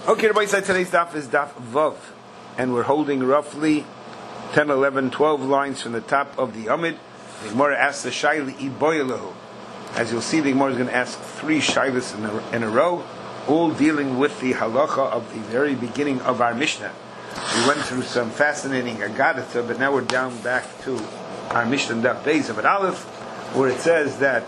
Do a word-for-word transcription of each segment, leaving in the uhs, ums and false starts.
Okay, Rabbi said today's daf is daf Vav, and we're holding roughly ten, eleven, twelve lines from the top of the Amid. The Gemara asks the Shaili Iboyelahu. As you'll see, the Gemara is going to ask three Shailas in a, in a row, all dealing with the halacha of the very beginning of our Mishnah. We went through some fascinating Agadata, but now we're down back to our Mishnah Daf Beis of an Aleph, where it says that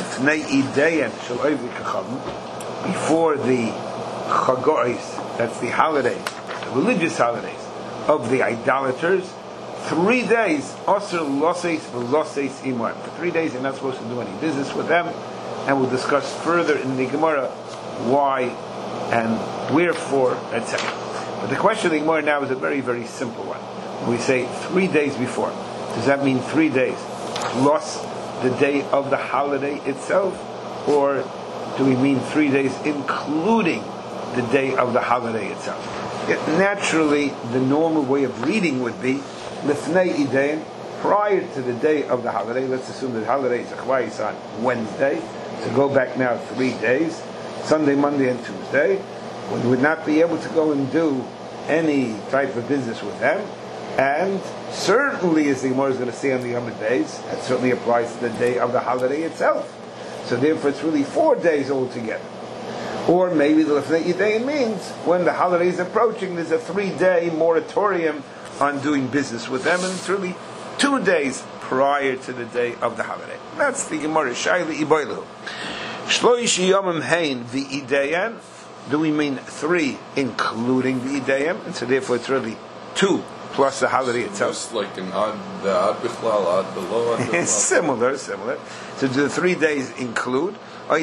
before the Chagois, that's the holiday, the religious holidays of the idolaters, three days, Osir Loses Veloses Imar. For three days you're not supposed to do any business with them, and we'll discuss further in the Gemara why and wherefore, et cetera. But the question of the Gemara now is a very, very simple one. When we say three days before, does that mean three days plus the day of the holiday itself, or do we mean three days including the day of the holiday itself? It, naturally, the normal way of reading would be Lifnei Idain, prior to the day of the holiday. Let's assume that the holiday is Achvayis on Wednesday, so go back now three days, Sunday, Monday, and Tuesday. We would not be able to go and do any type of business with them, and certainly, as the Gemara is going to say on the Amid days, that certainly applies to the day of the holiday itself. So therefore, it's really four days altogether. Or maybe the Lefnei Yidayin means when the holiday is approaching, there's a three-day moratorium on doing business with them, and it's really two days prior to the day of the holiday. That's the Gemara. Shaili Iboilu. Shloish Yomim Hein V'idayan. Do we mean three, including the Idayim? And so therefore, it's really two plus the holiday itself. Just like an odd, the odd bichlal, odd below, odd below. Similar, similar. So do the three days include? Or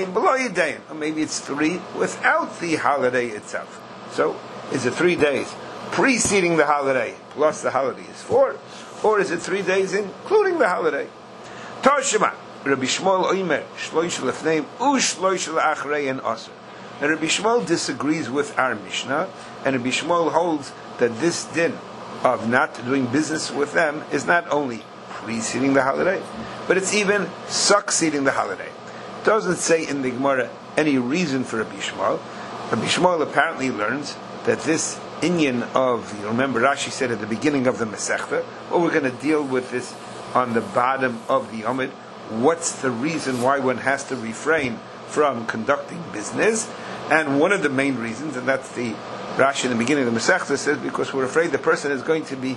maybe it's three without the holiday itself. So is it three days preceding the holiday plus the holiday is four? Or is it three days including the holiday? Toshima, Rabbi Shmuel Oimer, Shloish Lefneim, Ushloish La'achrei and Osir. Now Rabbi Shmuel disagrees with our Mishnah, and Rabbi Shmuel holds that this din of not doing business with them is not only preceding the holiday, but it's even succeeding the holiday. It doesn't say in the Gemara any reason for Rabbi Shmuel. Rabbi Shmuel apparently learns that this inyan of, you remember Rashi said at the beginning of the Masechta, well, we're going to deal with this on the bottom of the Amid. What's the reason why one has to refrain from conducting business? And one of the main reasons, and that's the Rashi in the beginning of the Masechta, says because we're afraid the person is going to be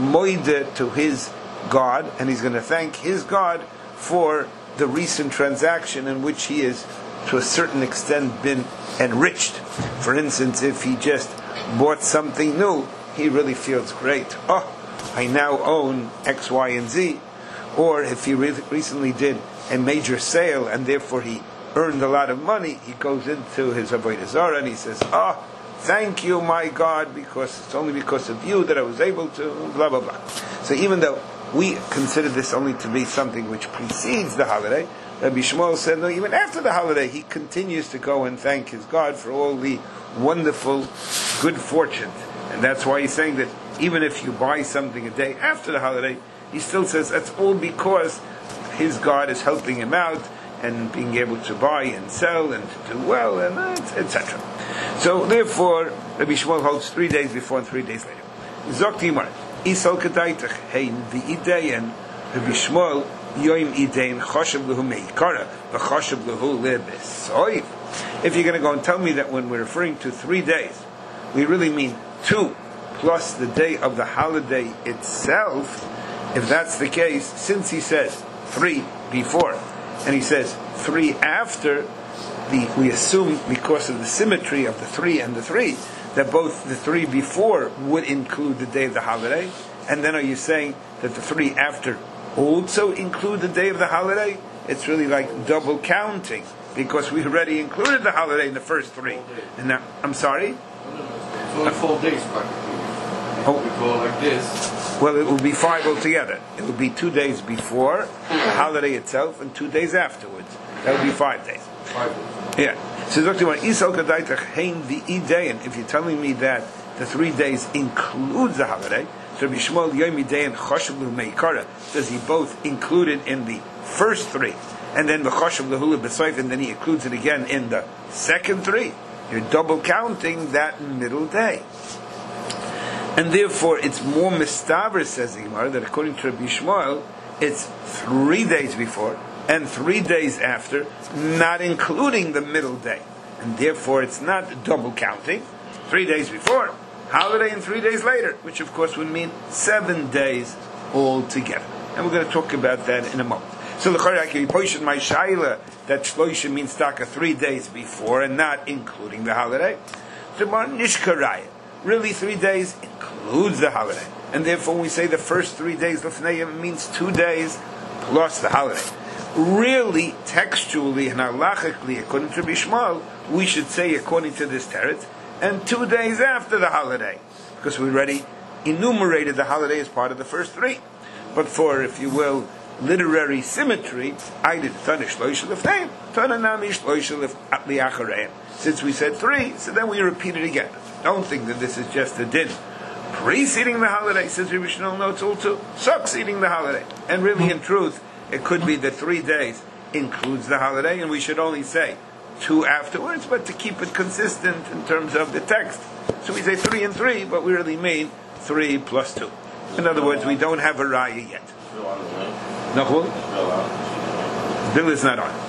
moide to his God, and he's going to thank his God for the recent transaction in which he is, to a certain extent, been enriched. For instance, if he just bought something new, he really feels great. Oh, I now own X, Y, and Z. Or if he re- recently did a major sale and therefore he earned a lot of money, he goes into his Avodah Zarah and he says, oh, thank you, my God, because it's only because of you that I was able to, blah, blah, blah. So even though we consider this only to be something which precedes the holiday, Rabbi Shmuel said, no, even after the holiday, he continues to go and thank his God for all the wonderful good fortune. And that's why he's saying that even if you buy something a day after the holiday, he still says that's all because his God is helping him out and being able to buy and sell and to do well, and et cetera. So therefore, Rabbi Shmuel holds three days before and three days later. Zoktimar, Isal Kedaitach, Hein V'idayan, Rabbi Shmuel, Yoim Idayan, Choshev Lehu Meikara, V'Choshev Lehu Lebesoiv. If you're going to go and tell me that when we're referring to three days, we really mean two plus the day of the holiday itself, if that's the case, since he says three before, and he says three after, the, we assume because of the symmetry of the three and the three, that both the three before would include the day of the holiday, and then are you saying that the three after also include the day of the holiday? It's really like double counting, because we already included the holiday in the first three. And now, I'm sorry? It's only four days practically. Oh. We go like this. Well, it will be five altogether. It will be two days before the holiday itself and two days afterwards. That would be five days. Five days. Yeah. So if you're telling me that the three days includes the holiday, so Rabbi Shmuel Yom Yidayan Choshev Lehu Meikara, does he both include it in the first three, and then the Choshev Lehu Lebesoif, and then he includes it again in the second three? You're double counting that middle day. And therefore, it's more mistaver, says the Gemara, that according to Rabbi Shmuel, it's three days before and three days after, not including the middle day. And therefore, it's not double counting. Three days before, holiday, and three days later, which of course would mean seven days altogether. And we're going to talk about that in a moment. So the Chayrak, he posted my shaila that Shloisha means taka three days before and not including the holiday. So Nishkaraya, really three days includes the holiday. And therefore when we say the first three days Lefneim, it means two days plus the holiday. Really, textually and halachically, according to Rabbi Shmuel, we should say according to this teretz, and two days after the holiday, because we already enumerated the holiday as part of the first three. But for, if you will, literary symmetry, I did Tanish Loishal Lefneim, Tananamish Loishal Liachareim. Since we said three, so then we repeat it again. Don't think that this is just a din preceding the holiday, says Rabbi Shmuel, no, it's also succeeding the holiday. And really, in truth, it could be that three days includes the holiday, and we should only say two afterwards, but to keep it consistent in terms of the text. So we say three and three, but we really mean three plus two. In other words, we don't have a raya yet. No, bill is not on.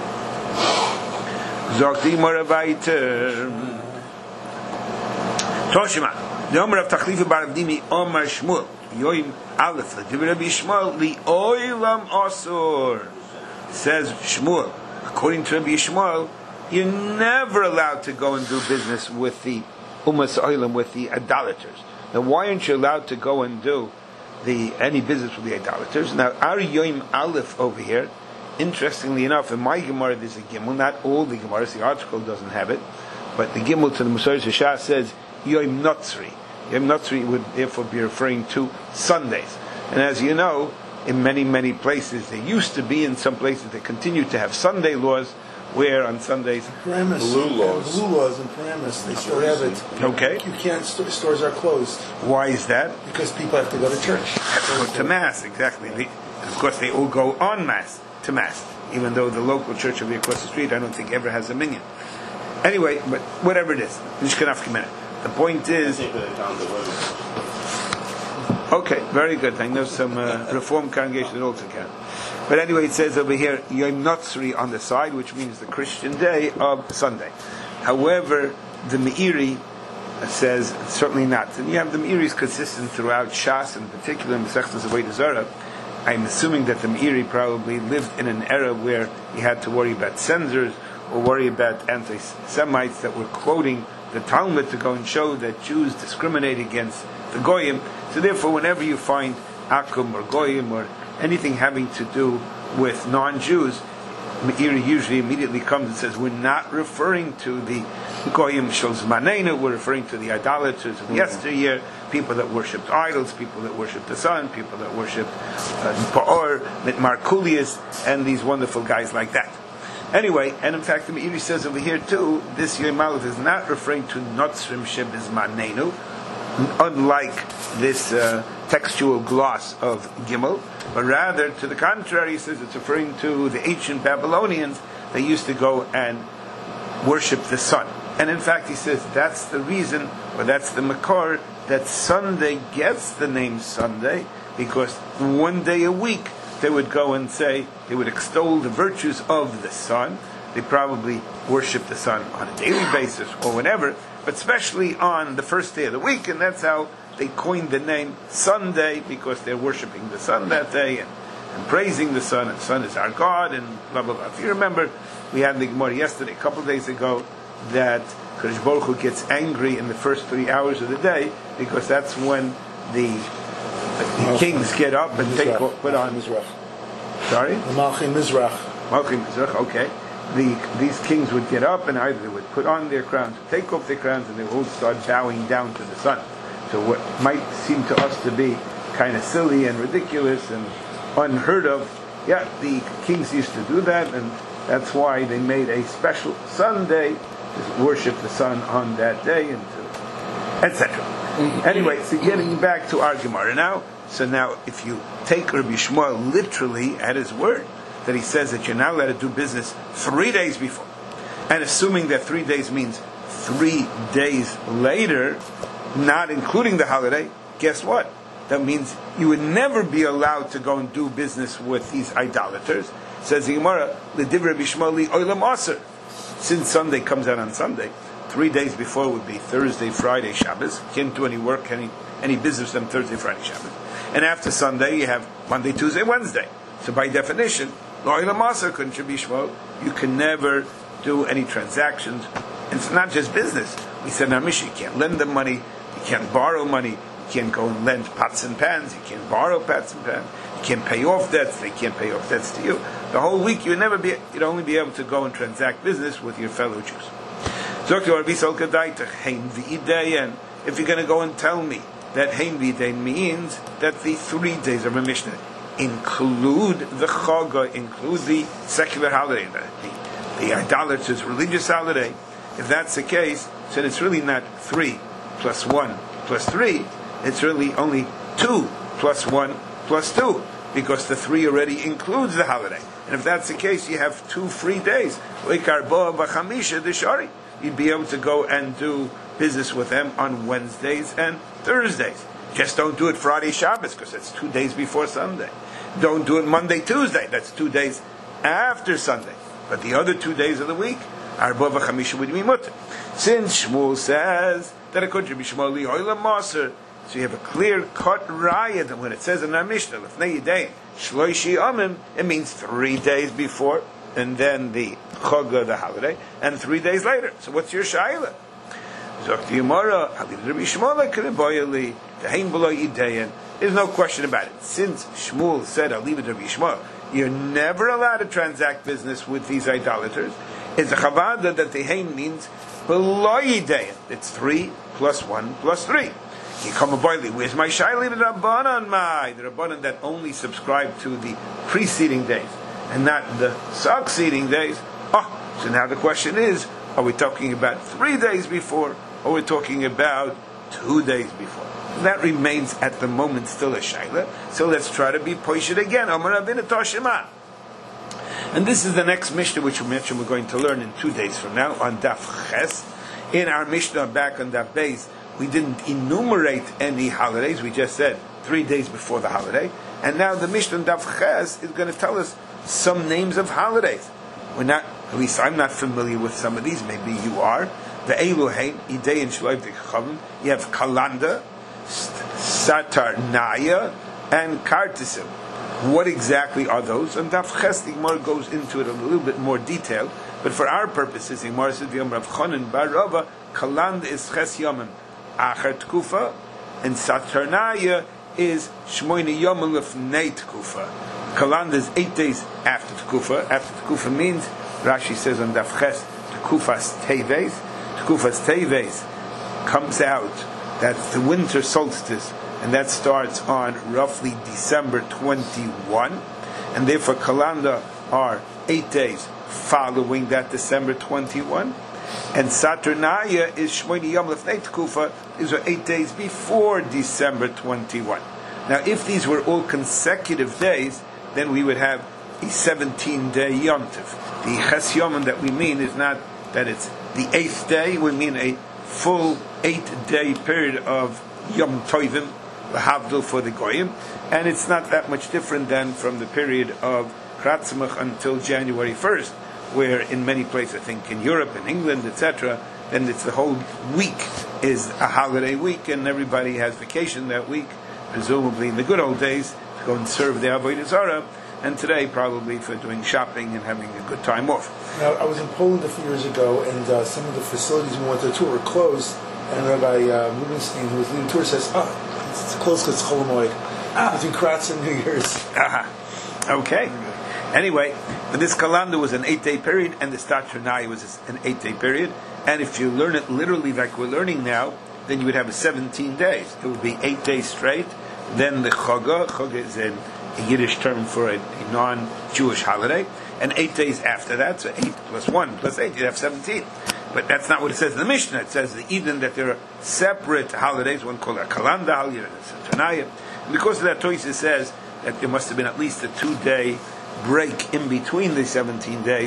Zokti Moravite Toshima. The Omer of Tachlifa Baravdimi Omar Shmuel Yoim Aleph Rabbi Shmuel Li Oilam Asur, says Shmuel. According to Rabbi Shmuel, you're never allowed to go and do business with the Umas Oilam, with the idolaters. Now, why aren't you allowed to go and do the any business with the idolaters? Now, our Yoim Aleph over here, interestingly enough, in my Gemara there's a Gimel. Not all the Gemaras, the article doesn't have it, but the Gimel to the Masoret Shah says Yoim Notzri. Yom Notzri would therefore be referring to Sundays. And as you know, in many, many places, there used to be, in some places, they continue to have Sunday laws, where on Sundays... Paramus, blue laws. Blue laws in Paramus, they still have it. Okay. You can't, st- stores are closed. Why is that? Because people have to go to church. Have to go to Mass, exactly. They, of course, they all go on Mass, to Mass. Even though the local church over across the street, I don't think ever has a minyan. Anyway, but whatever it is, Nishkanaf minute. The point is... Okay, very good. I know some uh, Reform congregations that also can. But anyway, it says over here, Yom Notzri on the side, which means the Christian day of Sunday. However, the Meiri says, certainly not. And you have the Meiri's consistent throughout Shas, in particular in Masechtas Avodah Zarah. I'm assuming that the Meiri probably lived in an era where he had to worry about censors, or worry about anti-Semites that were quoting the Talmud to go and show that Jews discriminate against the Goyim. So therefore, whenever you find Akum or Goyim or anything having to do with non-Jews, Meiri usually immediately comes and says, we're not referring to the Goyim Sholzmanenu, we're referring to the idolaters of mm-hmm. yesteryear, people that worshipped idols, people that worshipped the sun, people that worshipped uh, Pa'or, Markulius, and these wonderful guys like that. Anyway, and in fact, the Meiri says over here too, this Yom Aleph is not referring to Notzrim Shebizmanenu, unlike this uh, textual gloss of Gimel, but rather, to the contrary, he says it's referring to the ancient Babylonians. They used to go and worship the sun. And in fact, he says that's the reason, or that's the makor, that Sunday gets the name Sunday, because one day a week they would go and say, they would extol the virtues of the sun. They probably worship the sun on a daily basis or whatever, but especially on the first day of the week, and that's how they coined the name Sunday, because they're worshiping the sun that day and, and praising the sun, and the sun is our God, and blah, blah, blah. If you remember, we had the Gemara yesterday, a couple of days ago, that Kadosh Baruch Hu gets angry in the first three hours of the day, because that's when the, the kings get up and take put on Mizrach. Sorry? The Malchi Mizrach. Malchi Mizrach, okay. The, these kings would get up, and either they would put on their crowns, take off their crowns, and they would all start bowing down to the sun. So what might seem to us to be kind of silly and ridiculous and unheard of, yeah, the kings used to do that, and that's why they made a special Sunday to worship the sun on that day, and et cetera. Anyway, so getting back to our Gemara now. So now, if you take Rabbi Shmuel literally at his word, that he says that you're not allowed to do business three days before, and assuming that three days means three days later, not including the holiday, guess what? That means you would never be allowed to go and do business with these idolaters. Says the Gemara, "L'divrei bishmali olam aser." Since Sunday comes out on Sunday, three days before would be Thursday, Friday, Shabbos. Can't do any work, any any business on Thursday, Friday, Shabbos. And after Sunday, you have Monday, Tuesday, Wednesday. So by definition, olam aser couldn't be bishmol. You can never do any transactions. And it's not just business. We said in our Mishnah, you can't lend them money, you can't borrow money. You can't go and lend pots and pans. You can't borrow pots and pans. You can't pay off debts. They can't pay off debts to you. The whole week you'd never be. You'd only be able to go and transact business with your fellow Jews. And if you're going to go and tell me that Hein V'Dayin means that the three days of a Mishnah include the Chaga, include the secular holiday, the, the idolatrous religious holiday. If that's the case, then it's really not three plus one plus three. It's really only two plus one plus two, because the three already includes the holiday. And if that's the case, you have two free days. You'd be able to go and do business with them on Wednesdays and Thursdays. Just don't do it Friday, Shabbos, because it's two days before Sunday. Don't do it Monday, Tuesday. That's two days after Sunday. But the other two days of the week, Arba v'chamisha would be mutter. Since Shmuel says that it could be Shmuel li olam maser, so you have a clear-cut raya that when it says in our Mishnah, Lefnei Yidayim, Shloishi Amim, it means three days before, and then the Chag, the holiday, and three days later. So what's your shayla? Zok Yomara, Halil Rabbi Shmuel Kiriboyali, Tehein B'lo Yidayim. There's no question about it. Since Shmuel said, I'll leave it to Rabbi Shmuel, you're never allowed to transact business with these idolaters. It's a chavada that Tehein means B'lo Yidayim. It's three plus one plus three. You come a boiling. Where's my shaili? The Rabbanan, my the Rabbanan that only subscribe to the preceding days and not the succeeding days. Oh, so now the question is: are we talking about three days before, or are we talking about two days before? And that remains at the moment still a shaila. So let's try to be poished again. Amar Rabbeinu Toshima. And this is the next Mishnah which we mentioned we're going to learn in two days from now on Daf Ches. In our Mishnah back on Daf Beis, we didn't enumerate any holidays. We just said three days before the holiday. And now the Mishnah Daf Ches is going to tell us some names of holidays. We're not, at least I'm not familiar with some of these. Maybe you are. The Eluhein, Idei and Shloiv Chavim. You have Kalanda, Satar Naya, and Kartisim. What exactly are those? And Daf Ches, the Gemara goes into it in a little bit more detail. But for our purposes, the Gemara says, V'yom Rav Chonin Bar Rava, Kalanda is Ches Yomim. Achar Tkufa, and Saturnaya is Shmoyne Yom Lefnei Tkufa. Kalanda is eight days after Tkufa. After Tkufa means, Rashi says on Daf Ches, Tkufas Teves. Tkufas Teves comes out, that's the winter solstice, and that starts on roughly December twenty-first, and therefore Kalanda are eight days following that December twenty-first. And Saturnaya is Shmoyne Yom Lefnei Tkufa, is eight days before December twenty-first. Now, if these were all consecutive days, then we would have a seventeen-day Yom Tov. The Ches Yomim that we mean is not that it's the eighth day, we mean a full eight-day period of Yom Tovim, L'havdil for the Goyim, and it's not that much different than from the period of Kratzmach until January first, where in many places, I think in Europe, in England, et cetera, then it's the whole week is a holiday week, and everybody has vacation that week, presumably in the good old days, to go and serve the Avodah Zarah, and today probably for doing shopping and having a good time off. Now, I was in Poland a few years ago, and uh, some of the facilities we went to the tour were closed, and Rabbi uh, Rubenstein, who was leading the tour, says, oh, it's closed because it's Chol Hamoed, ah. between Kratz and New Year's. Uh-huh. Okay. Anyway, but this calendar was an eight-day period, and the Staturnai was an eight-day period. And if you learn it literally like we're learning now, then you would have a seventeen days. It would be eight days straight. Then the Chaga, Chaga is a, a Yiddish term for a, a non-Jewish holiday, and eight days after that, so eight plus one plus eight, you'd have seventeen. But that's not what it says in the Mishnah. It says the Eden that there are separate holidays, one called a Kalanda holiday, and a Staturnai. And because of that, Tosha says that there must have been at least a two-day break in between the seventeen days,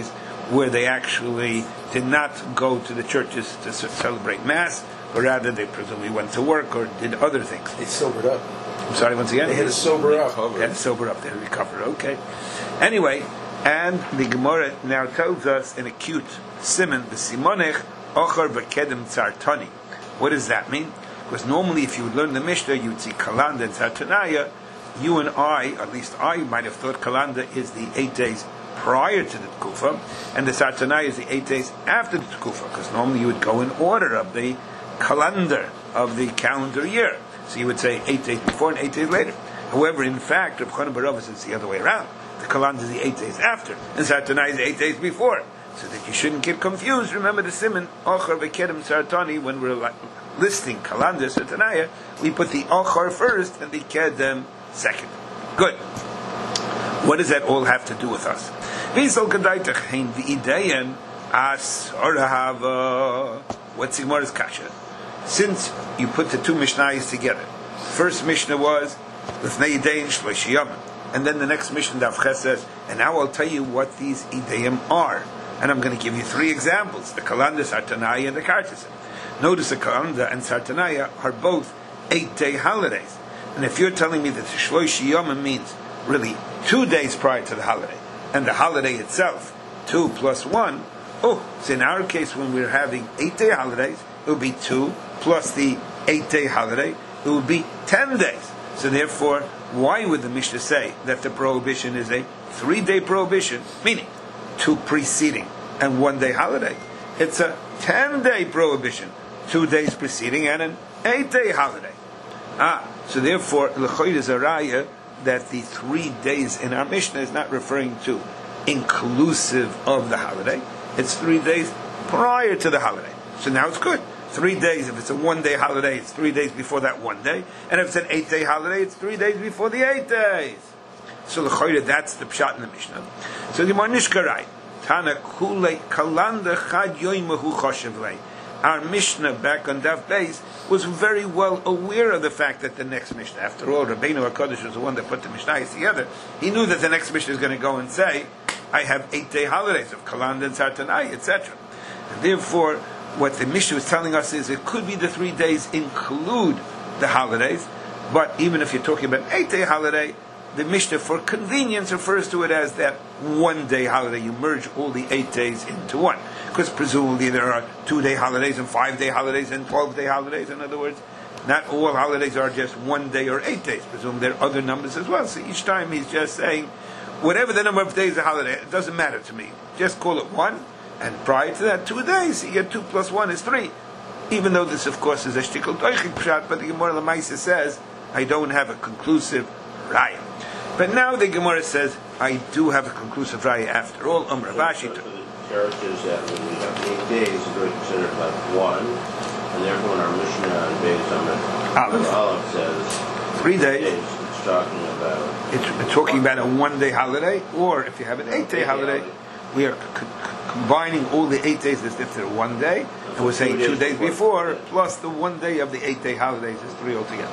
where they actually did not go to the churches to celebrate Mass, but rather they presumably went to work or did other things. They sobered up. I'm sorry, once again? They had to sober up. They had to sober up, they had to recover, okay. Anyway, and the Gemara now tells us in a cute simon, the Simonech, Ochar V'Kedem Tzartani. What does that mean? Because normally if you would learn the Mishnah, you would see Kalanda and Tzartanaya. You and I, at least I, might have thought Kalanda is the eight days prior to the Tkufa, and the Tzartanaya is the eight days after the Tkufa, because normally you would go in order of the calendar of the calendar year. So you would say eight days before and eight days later. However, in fact, Rav Chanan bar Rava says it's the other way around. The calendar is the eight days after, and Tzartanaya is the eight days before. So that you shouldn't get confused. Remember the simon, Ochar V'Kedem Tzartani, when we're listing Kalanda Tzartanaya, we put the Ochar first and the Kedem second. Good. What does that all have to do with us? What's the Gemara's kasha? Since you put the two Mishnayos together, first Mishnah was Lifnei Yidayim Shlosh Yomim, and then the next Mishnah Daf Ches says, and now I'll tell you what these Idayim are. And I'm going to give you three examples: the Kalanda, Sartanaya, and the Kartisim. Notice the Kalanda and Sartanaya are both eight-day holidays. And if you're telling me that the Shlosh Yomim means really two days prior to the holiday, and the holiday itself, two plus one, oh, so in our case, when we're having eight-day holidays, it would be two plus the eight-day holiday, it would be ten days. So therefore, why would the Mishnah say that the prohibition is a three-day prohibition, meaning two preceding and one-day holiday? It's a ten-day prohibition, two days preceding and an eight-day holiday. Ah, so therefore, l'choid is a raya that the three days in our Mishnah is not referring to inclusive of the holiday. It's three days prior to the holiday. So now it's good. Three days, if it's a one-day holiday, it's three days before that one day. And if it's an eight-day holiday, it's three days before the eight days. So l'choid, that's the pshat in the Mishnah. So the Nishkarai, Tana Kule Kalanda Chad Yoimahu Choshev. Our Mishnah back on Daf Beis was very well aware of the fact that the next Mishnah, after all, Rabbeinu HaKadosh was the one that put the Mishnahs together. He knew that the next Mishnah is going to go and say, I have eight-day holidays of Kalanda and Tzartanai, et cetera. And therefore, what the Mishnah was telling us is it could be the three days include the holidays, but even if you're talking about an eight-day holiday, the Mishnah, for convenience, refers to it as that one-day holiday. You merge all the eight days into one. Because presumably there are two-day holidays and five-day holidays and twelve-day holidays. In other words, not all holidays are just one day or eight days. Presumably there are other numbers as well. So each time he's just saying, whatever the number of days the holiday, it doesn't matter to me. Just call it one. And prior to that, two days. You get two plus one is three. Even though this, of course, is a shtikul doichik pshat, but the Gemara Lamaisa says, I don't have a conclusive raya. But now the Gemara says, I do have a conclusive raya after all. Um, Ravashi. So, so the characters that when we have eight days, are really considered like one, and therefore in our Mishnah on Beis Aleph, Aleph says three days. days. It's talking about. It's, it's talking about a one-day holiday, or if you have an eight-day holiday, we are c- c- combining all the eight days as if they're one day, and we're saying two days before, plus the one day of the eight-day holidays is three altogether.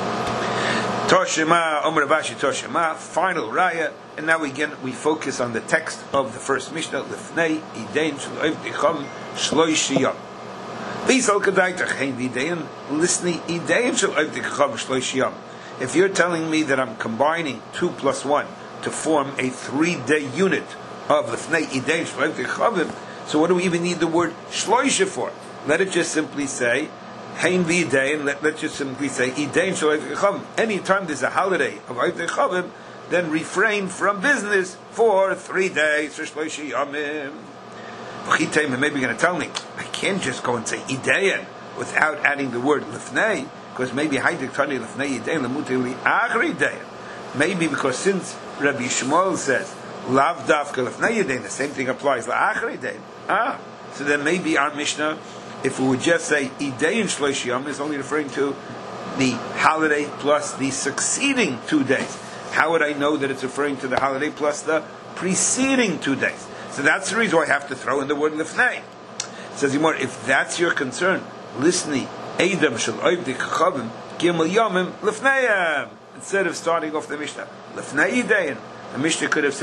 Toshima, Omer Ravashi Toshima, final raya, and now again we focus on the text of the first Mishnah, Lifnei Idein Shloiv Dicham Shloish Yom. V'yisal Kadaitach Hein Videin, Listnei Idein Shloiv Dicham Shloish Yom. If you're telling me that I'm combining two plus one to form a three-day unit of Lifnei Idein Shloiv Dicham, so what do we even need the word Shloisha for? Let it just simply say Hein v'Idein, let, let's just simply say Idein Shloiv Dicham. Anytime there's a holiday of Oiv Dicham, then refrain from business for three days for Shloishi Yomim. Maybe you're going to tell me I can't just go and say Idein without adding the word Lifnei, because maybe Haidik Tani Lifnei Idein Lemutei Li'achri Idein. Maybe because since Rabbi Shmuel says Lav Dafka Lifnei Idein, the same thing applies Li'achri Idein. Ah, so then maybe our Mishnah, if we would just say Idein Shloishi Yom, is only referring to the holiday plus the succeeding two days. How would I know that it's referring to the holiday plus the preceding two days? So that's the reason why I have to throw in the word Lifnei. Says Yimor, if that's your concern, Listni Eidam Shel Oiv Dichachavim Gimel Yomim Lifneiam. Instead of starting off the Mishnah Lifnei Idein, the Mishnah could have said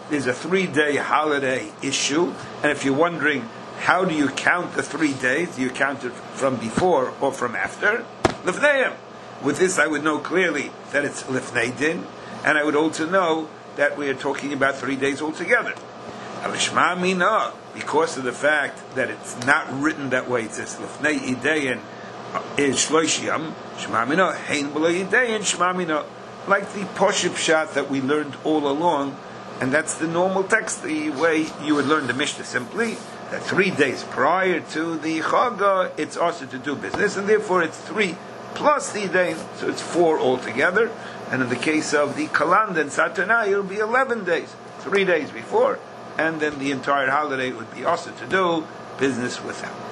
there's a three-day holiday issue, and if you're wondering how do you count the three days, do you count it from before or from after? Lifneim. With this, I would know clearly that it's Lifnei Din, and I would also know that we are talking about three days altogether. Shema Mina, because of the fact that it's not written that way, it says Lifnei Idein is Shloishiyam, Shema Mina, Hein B'lo Idein, Shema Mina, like the Poshib Shat that we learned all along, and that's the normal text, the way you would learn the Mishnah simply, that three days prior to the Chaga, it's also to do business, and therefore it's three plus the day, so it's four altogether. And in the case of the Kalanda and Saturday, it will be eleven days, three days before, and then the entire holiday would be also to do business with them.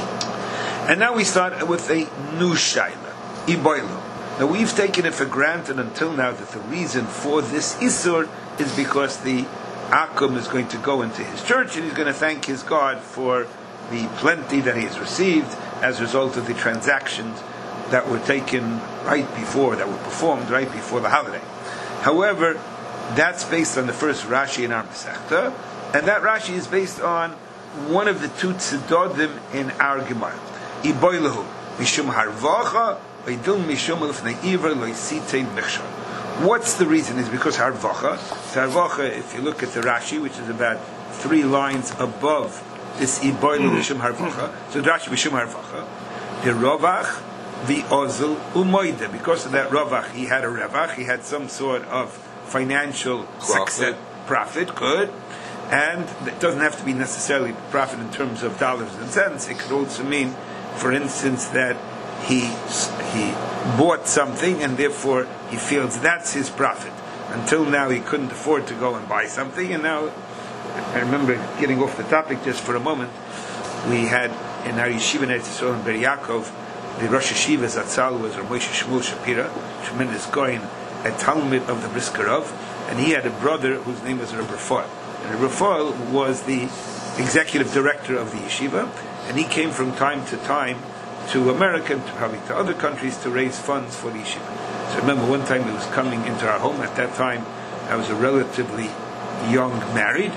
And now we start with a new Shaila, Iboilo. Now we've taken it for granted until now that the reason for this Isur is because the Akum is going to go into his church and he's going to thank his God for the plenty that he has received as a result of the transactions that were taken right before, that were performed right before the holiday. However, that's based on the first Rashi in our Masechta, and that Rashi is based on one of the two tzedodim in our Gemara. Iboilahu mishum harvacha v'idul mishum lefnei iver loisitei mechshar. What's the reason? Is because harvacha. So harvacha, if you look at the Rashi, which is about three lines above this iboilahu mishum harvacha, so the Rashi mishum harvacha, the rovach, the ozil umoide. Because of that rovach, he had a rovach, he had some sort of financial Profit. success, profit, good. And it doesn't have to be necessarily profit in terms of dollars and cents. It could also mean, for instance, that he he bought something and therefore he feels that's his profit. Until now he couldn't afford to go and buy something, and now, I remember getting off the topic just for a moment, we had in our yeshiva in Eretz Yisrael in Ber Yaakov, the Rosh Yeshiva Zatzal was Rav Moshe Shmuel Shapira, tremendous Goyin, a Talmud of the Briskerov, and he had a brother whose name was Rav Rafael. And Rav Rafael was the executive director of the yeshiva, and he came from time to time to America and to probably to other countries to raise funds for the yeshiva. So I remember one time he was coming into our home. At that time, I was a relatively young married.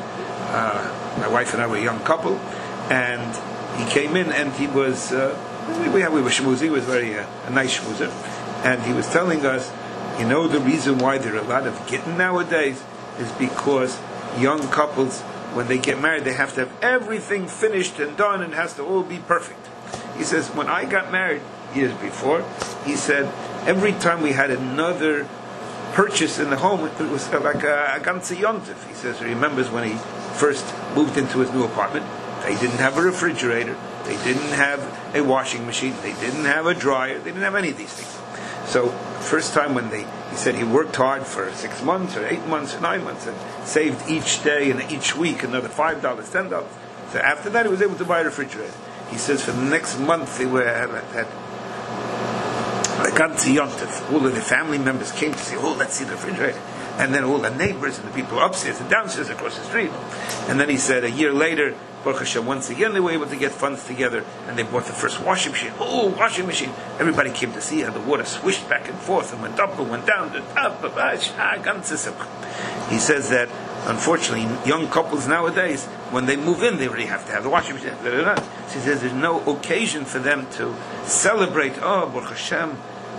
Uh, my wife and I were a young couple, and he came in and he was uh, we, had, we were shmoozy. He was very uh, a nice shmoozer, and he was telling us, you know, the reason why there are a lot of gittin nowadays is because young couples, when they get married, they have to have everything finished and done, and it has to all be perfect. He says, when I got married years before, he said, every time we had another purchase in the home, it was like a, a ganze yontif. He says he remembers when he first moved into his new apartment, they didn't have a refrigerator, they didn't have a washing machine, they didn't have a dryer, they didn't have any of these things. So, first time when they, he said he worked hard for six months or eight months or nine months and saved each day and each week another five dollars, ten dollars. So after that he was able to buy a refrigerator. He says for the next month they were at that all of the family members came to say, oh, let's see the refrigerator. And then all the neighbors and the people upstairs and downstairs across the street. And then he said a year later, Baruch Hashem, once again they were able to get funds together and they bought the first washing machine. Oh, washing machine. Everybody came to see how the water swished back and forth and went up and went down. He says that, unfortunately, young couples nowadays, when they move in, they already have to have the washing machine. So he says there's no occasion for them to celebrate, oh, Baruch Hashem,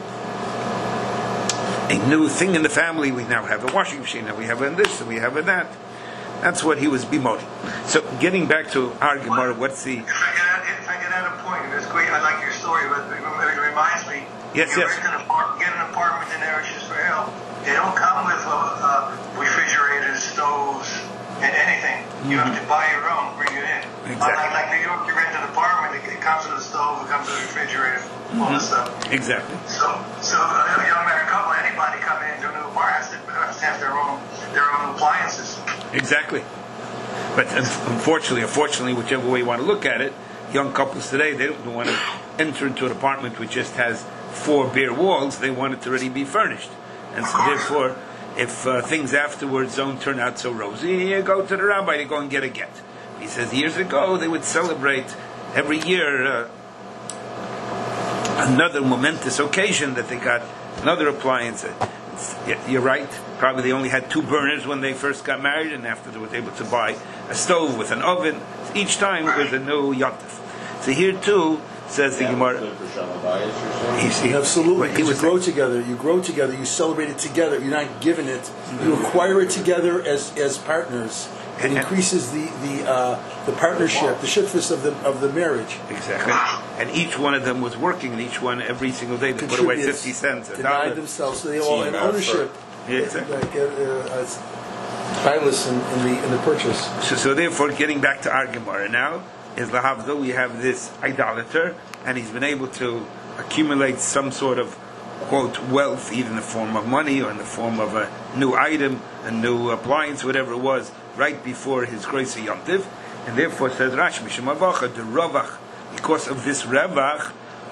a new thing in the family. We now have a washing machine, and we have a this, and we have a that. That's what he was bemoting. So, getting back to our Gemara, what's the... If I get at, if I get at a point, it's great, I like your story, but it reminds me, yes, you yes. Get, an apart, get an apartment in Eretz Yisrael, they don't come with uh, uh, refrigerators, stoves, and anything. You mm-hmm. have to buy your own, bring it in. Exactly. Unlike like New York, you rent an apartment, it, it comes with a stove, it comes with a refrigerator, mm-hmm. all this stuff. Exactly. So, so a young married couple, anybody coming into a new apartment has to, has to have their own, their own appliances. Exactly. But unfortunately, unfortunately, whichever way you want to look at it, young couples today, they don't want to enter into an apartment which just has four bare walls. They want it to already be furnished. And so therefore, if uh, things afterwards don't turn out so rosy, you go to the rabbi to go and get a get. He says years ago they would celebrate every year uh, another momentous occasion that they got another appliance. you're right. Probably they only had two burners when they first got married, and after they were able to buy a stove with an oven. Each time it was a new yontif. So here too, says the Gemara. Absolutely, because you grow together. You grow together. You celebrate it together. You're not giving it. Mm-hmm. You acquire it together as as partners. It and, increases the the uh, the partnership, the shitfus of the of the marriage. Exactly. And each one of them was working, and each one every single day they put away fifty cents. A denied dollar. Themselves, so they all in ownership. Yeah, exactly. Like, uh, uh, Pilus in, in the in the purchase. So, so therefore, getting back to our Gemara now is lahavdil. We have this idolater, and he's been able to accumulate some sort of quote wealth, either in the form of money or in the form of a new item, a new appliance, whatever it was, right before his Groise Yontiv, and therefore says Rashi Mishum Avacha the Ravach, because of this Ravach,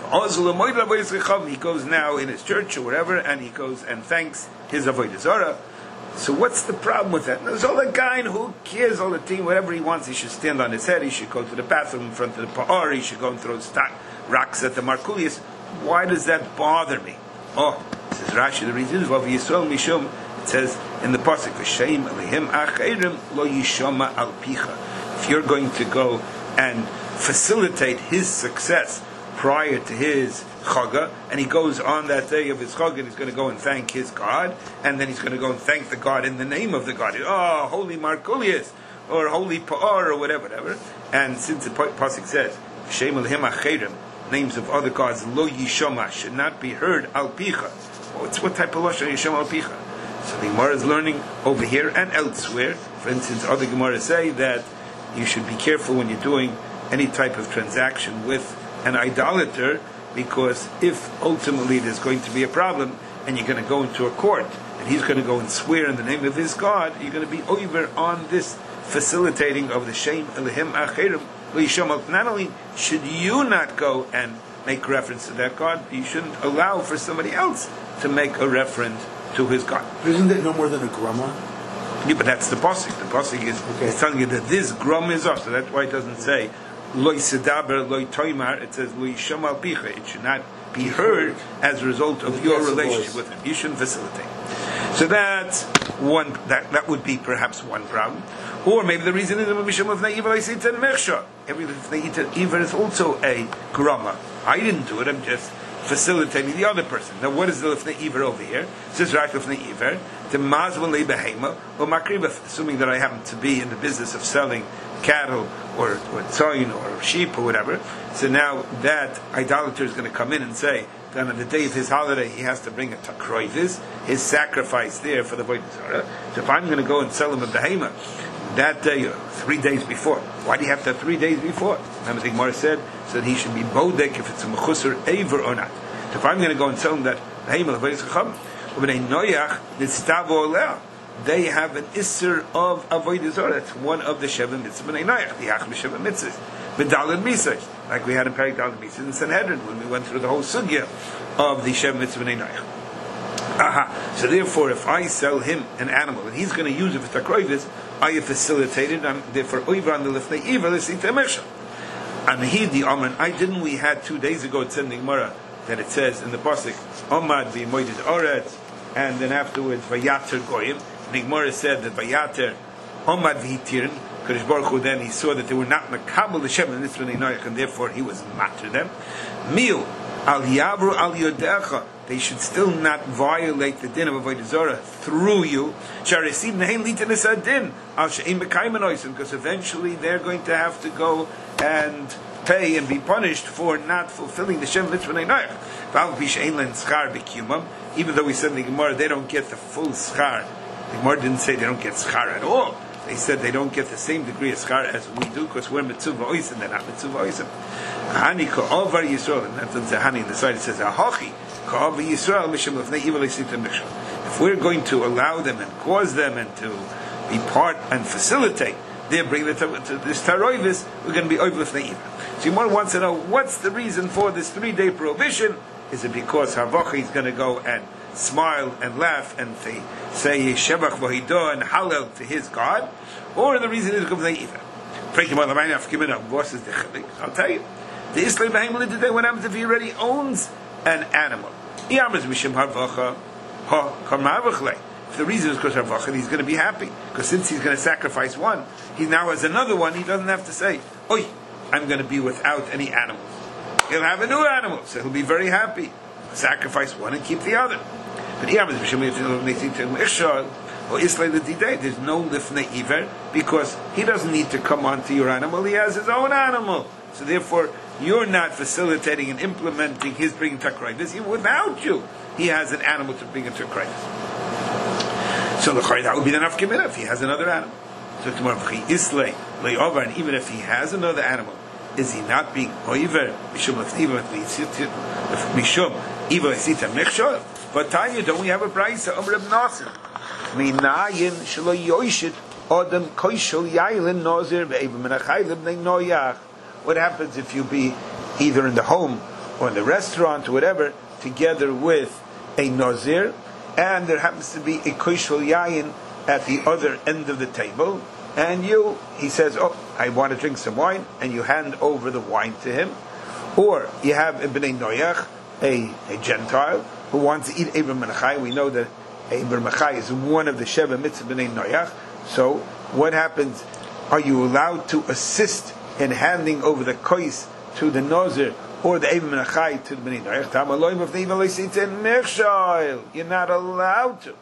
he goes now in his church or wherever, and he goes and thanks his Avodah Zarah. So what's the problem with that? There's all the guy who cares, all the team, whatever he wants, he should stand on his head, he should go to the bathroom in front of the Pa'ar, he should go and throw stock, rocks at the Markulius. Why does that bother me? Oh, says Rashi, the reason is Lav Yisrael Mishum, it says in the Pasuk, V'sheim Elihim Acherim Lo Yishoma Al Picha. If you're going to go and facilitate his success prior to his Chaga, and he goes on that day of his Chaga and he's going to go and thank his God, and then he's going to go and thank the God in the name of the God. Oh, holy Markulius, or holy Pa'ar, or whatever, whatever. And since the Pasuk says, Shem Elihim Acherim, names of other gods, Lo Yishoma, should not be heard Al Picha. What's what type of Lashon Yishoma Al Picha? So the Gemara is learning over here and elsewhere. For instance, other Gemara say that you should be careful when you're doing any type of transaction with an idolater, because if ultimately there's going to be a problem and you're going to go into a court and he's going to go and swear in the name of his God, you're going to be over on this facilitating of the Shem Elihim Acherim. Not only should you not go and make reference to that God, you shouldn't allow for somebody else to make a reference to his God. Isn't that no more than a grama? Yeah, but that's the pasuk. The pasuk is okay. It's telling you that this grum is off, so that's why it doesn't say loy sedaber loy toimar. It says loy shamal picha. It should not be heard as a result of your relationship with him. You shouldn't facilitate. So that's one. That that would be perhaps one problem. Or maybe the reason is that Mishum of Na'iva I say ten Mechsha. Every Na'iva is also a grama. I didn't do it. I'm just facilitating the other person. Now, what is the Lifnei Iver over here? It says right Lifnei Iver, the Mazvan Lebehema, or Makriba, assuming that I happen to be in the business of selling cattle or or tzoyin or sheep or whatever. So now that idolater is going to come in and say that on the day of his holiday he has to bring a takroivis, his sacrifice there for the Avodah Zarah. So if I'm going to go and sell him a behema that day, or three days before, why do you have to have three days before? Remember the Gemara said so that he should be bodek if it's a mechusar aver or not. So if I'm going to go and tell him that behema they have an isser of avodah zarah. That's one of the sheva mitzvah b'nei noyach, the achli sheva mitzvahs, b'dalad misach, like we had in Perek Dalad Misach in Sanhedrin when we went through the whole sugya of the sheva mitzvah b'nei noyach. Aha. So therefore, if I sell him an animal and he's going to use it for takroivis, I have facilitated. I'm therefore over on the lifnei iver l'sita mesha. And he the Amran. I didn't. We had two days ago it's in the Gemara that it says in the pasuk Omad v'moided oretz, and then afterwards vayater goyim. The Gemara said that vayater Omad v'hitirin. Kadosh Baruch Hu then he saw that they were not makabel l'shem and this v'nei and therefore he was matter them. Mil al yavru al yodecha. They should still not violate the din of avodah zarah through you. Because eventually they're going to have to go and pay and be punished for not fulfilling the Shem Mitzvah Neinoich. Even though we said in the Gemara they don't get the full schar. The Gemara didn't say they don't get schar at all. They said they don't get the same degree of schar as we do because we're mitzvah oisim, they're not mitzvah oisim. Hani ka'avar Yisrael, and that's the hani on the side. It says ahachi ka'avar Yisrael mishum lefnei ivel esita mishum. If we're going to allow them and cause them and to be part and facilitate their bring the to this taroivis, we're going to be over lefnei ivel. So you wants to know what's the reason for this three-day prohibition? Is it because Havachi is going to go and smile and laugh and they say Shevach Vahidah and Hallel to his God, or the reason is because they either. I'll tell you. The Islam Bahimah today, what happens if he already owns an animal? Ha karmavachle. If the reason is because Harvacha, he's going to be happy. Because since he's going to sacrifice one, he now has another one, he doesn't have to say, Oi, I'm going to be without any animals. He'll have a new animal, so he'll be very happy. Sacrifice one and keep the other. But there's no lifnei iver, because he doesn't need to come onto your animal, he has his own animal. So therefore, you're not facilitating and implementing his bringing takrayvis. Without you, he has an animal to bring into takrayvis. So the that would be the nafkamina if he has another animal. So tomorrow, islay le'over, and even if he has another animal, is he not being oiver? Mishum mishum iva esita mechshol. But Tanya, don't we have a brayso of Reb Nassim? Minayin shelo yoshit adam koishol yailin nazir ve'eva menachai lebnei noyach. What happens if you be either in the home or in the restaurant or whatever, together with a nazir, and there happens to be a koishol yayin at the other end of the table, and you, he says, oh, I want to drink some wine, and you hand over the wine to him. Or you have a bnei noyach, a, a Gentile, who wants to eat Eber Menachai. We know that Eber Menachai is one of the Sheva Mitzvah bnei noyach. So what happens? Are you allowed to assist in handing over the kois to the Nazir or the Eber Menachai to the bnei noyach? You're not allowed to.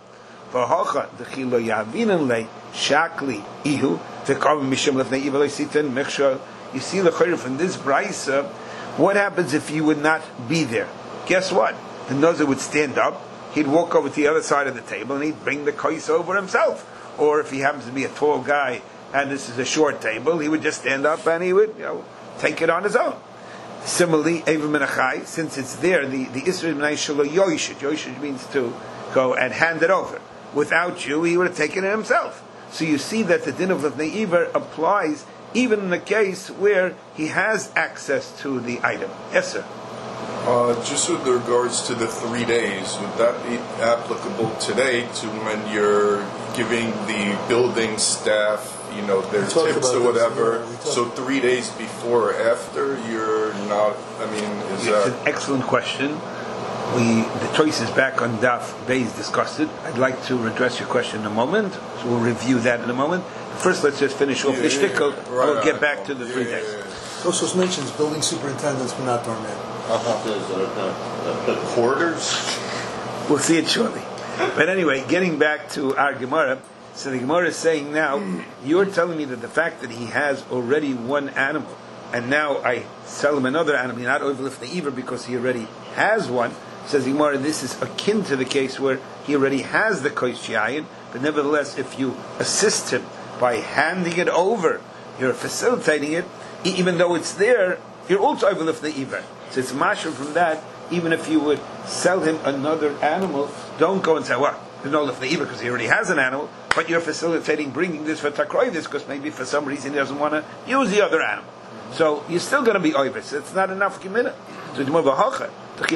You see the chayr from this brayso. What happens if you would not be there? Guess what? The Nazir would stand up, he'd walk over to the other side of the table, and he'd bring the kois over himself. Or if he happens to be a tall guy, and this is a short table, he would just stand up and he would, you know, take it on his own. Similarly, Ever Menachai, since it's there, the the Isra B'nai Shelo Yoshit. Yoshit means to go and hand it over. Without you, he would have taken it himself. So you see that the din of Lefnei Iver applies even in the case where he has access to the item. Yes, sir. Uh, just with regards to the three days, would that be applicable today to when you're giving the building staff, you know, their tips or whatever? So three days before or after, you're not, I mean, is it's that... an excellent question. We, the choice is back on Daf Beis discussed it. I'd like to address your question in a moment, so we'll review that in a moment. First, let's just finish off yeah, the yeah, shtickle. yeah. Right, we'll get right. back to the yeah, three yeah, days. Yeah, yeah. Tosos mentions building superintendents were not dormant. Uh-huh. The quarters? We'll see it shortly. But anyway, getting back to our Gemara, so the Gemara is saying now, you're telling me that the fact that he has already one animal, and now I sell him another animal, you're not overlift the Iver because he already has one. Says the Gemara, this is akin to the case where he already has the kois shayin, but nevertheless, if you assist him by handing it over, you're facilitating it, even though it's there, you're also overlift the Iver. So it's mashal from that. Even if you would sell him another animal, don't go and say, well, there's no lift the Iver because he already has an animal, but you're facilitating bringing this for takroivis because maybe for some reason he doesn't want to use the other animal. So you're still going to be oivis. So it's not enough gemina. So it's more of a hacha. If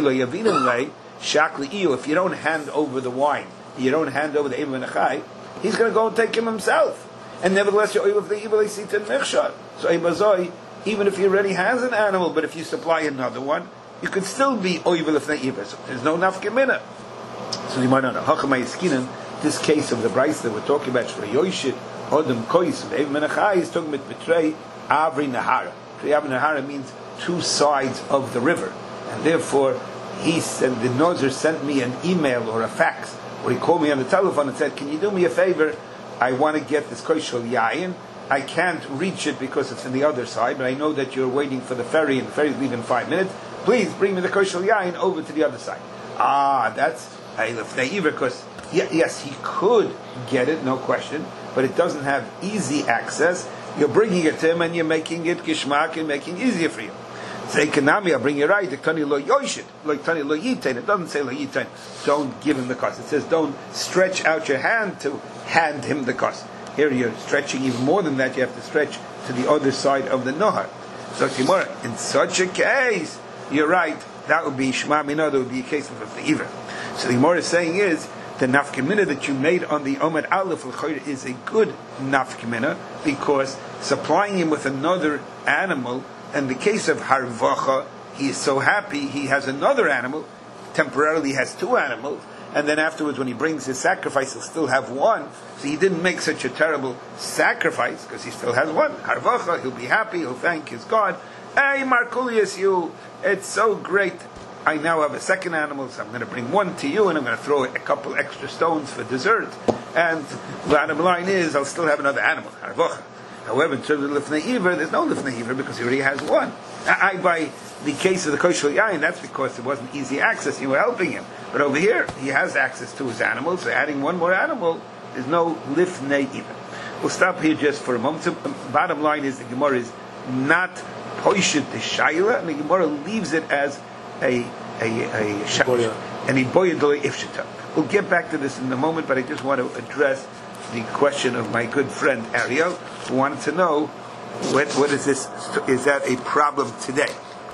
you don't hand over the wine, you don't hand over the Eber Menachai, he's going to go and take him himself. And nevertheless, you're oiv the Iver Leisita Mechshar. So Eibazoi, even if he already has an animal, but if you supply another one, you could still be oivel if they so there's no nafkamina. So you might not know. Hachamay this case of the Bryce that we're talking about, Shra Yoshit, Odom Kois, Ev Menachai is talking about Betrei Avri Nahara. Betrei Avri Nahara means two sides of the river. And therefore, he said, the Nazir sent me an email or a fax, or he called me on the telephone and said, can you do me a favor? I want to get this Koishol Yayin. I can't reach it because it's on the other side, but I know that you're waiting for the ferry, and the ferry's leaving in five minutes. Please bring me the Koshel Yain over to the other side. Ah, that's Eilef Naiva, because yes, he could get it, no question, but it doesn't have easy access. You're bringing it to him and you're making it gishmak and making it easier for you. Say Kanami, I'll bring you right. Like Tani lo yoshit, like Tani lo yitain. It doesn't say lo yitain. Don't give him the cost. It says don't stretch out your hand to hand him the cost. Here you're stretching even more than that. You have to stretch to the other side of the Nohar. So Timur, in such a case, you're right. That would be Shema Minah. That would be a case of the Iver. So the Gemara is saying is the nafkamina that you made on the Omer Aleph L'Chayr is a good nafkamina because supplying him with another animal. In the case of Harvacha, he is so happy he has another animal. Temporarily has two animals, and then afterwards when he brings his sacrifice he'll still have one, so he didn't make such a terrible sacrifice because he still has one. Harvacha, he'll be happy, he'll thank his God. Hey Markulius, you, it's so great. I now have a second animal, so I'm going to bring one to you, and I'm going to throw a couple extra stones for dessert. And the bottom line is, I'll still have another animal. Harvacha. However, in terms of Lifnei Iver, there's no Lifnei Iver because he already has one. I, I by the case of the Koshel Yain, that's because it wasn't easy access. You were helping him. But over here, he has access to his animals, so adding one more animal, there's no Lifnei Iver. We'll stop here just for a moment. So, the bottom line is the Gemara is not Poishit the Shaila, and the Gemara leaves it as a a a Shaila. And he boyadoli ifshita. We'll get back to this in a moment, but I just want to address the question of my good friend Ariel, who wanted to know what, what is this? Is that a problem today?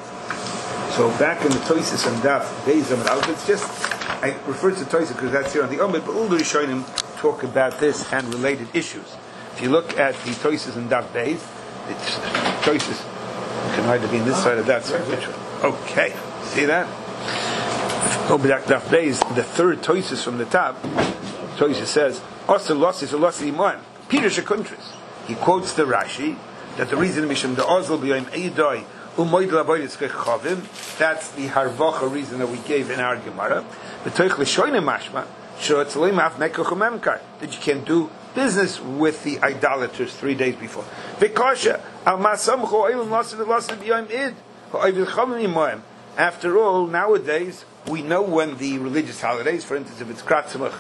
So back in the Toises and Daf Beis Amud Aleph, it's just I refer to Toises because that's here on the Omid, but all the Rishonim talk about this and related issues. If you look at the Toises and Daf Beis, it's Toises can either be in this side or that side. Okay, see that? Go back to Daf Beis, the third Toises from the top. Toises says, "Osir losis losi iman." Peter Shekuntris. He quotes the Rashi that the reason Mishum the Ozl b'yom Eidoi u'moid laboyis kechavim. That's the harvacha reason that we gave in our Gemara. B'toich l'shoyne mashma she'otzleim af nekoch u'memkar, that you can do business with the idolaters three days before. V'kosha al masamcho oilim losi losi b'yom id ha'oivil chavim imoim. After all, nowadays we know when the religious holidays, for instance, if it's Kratzimach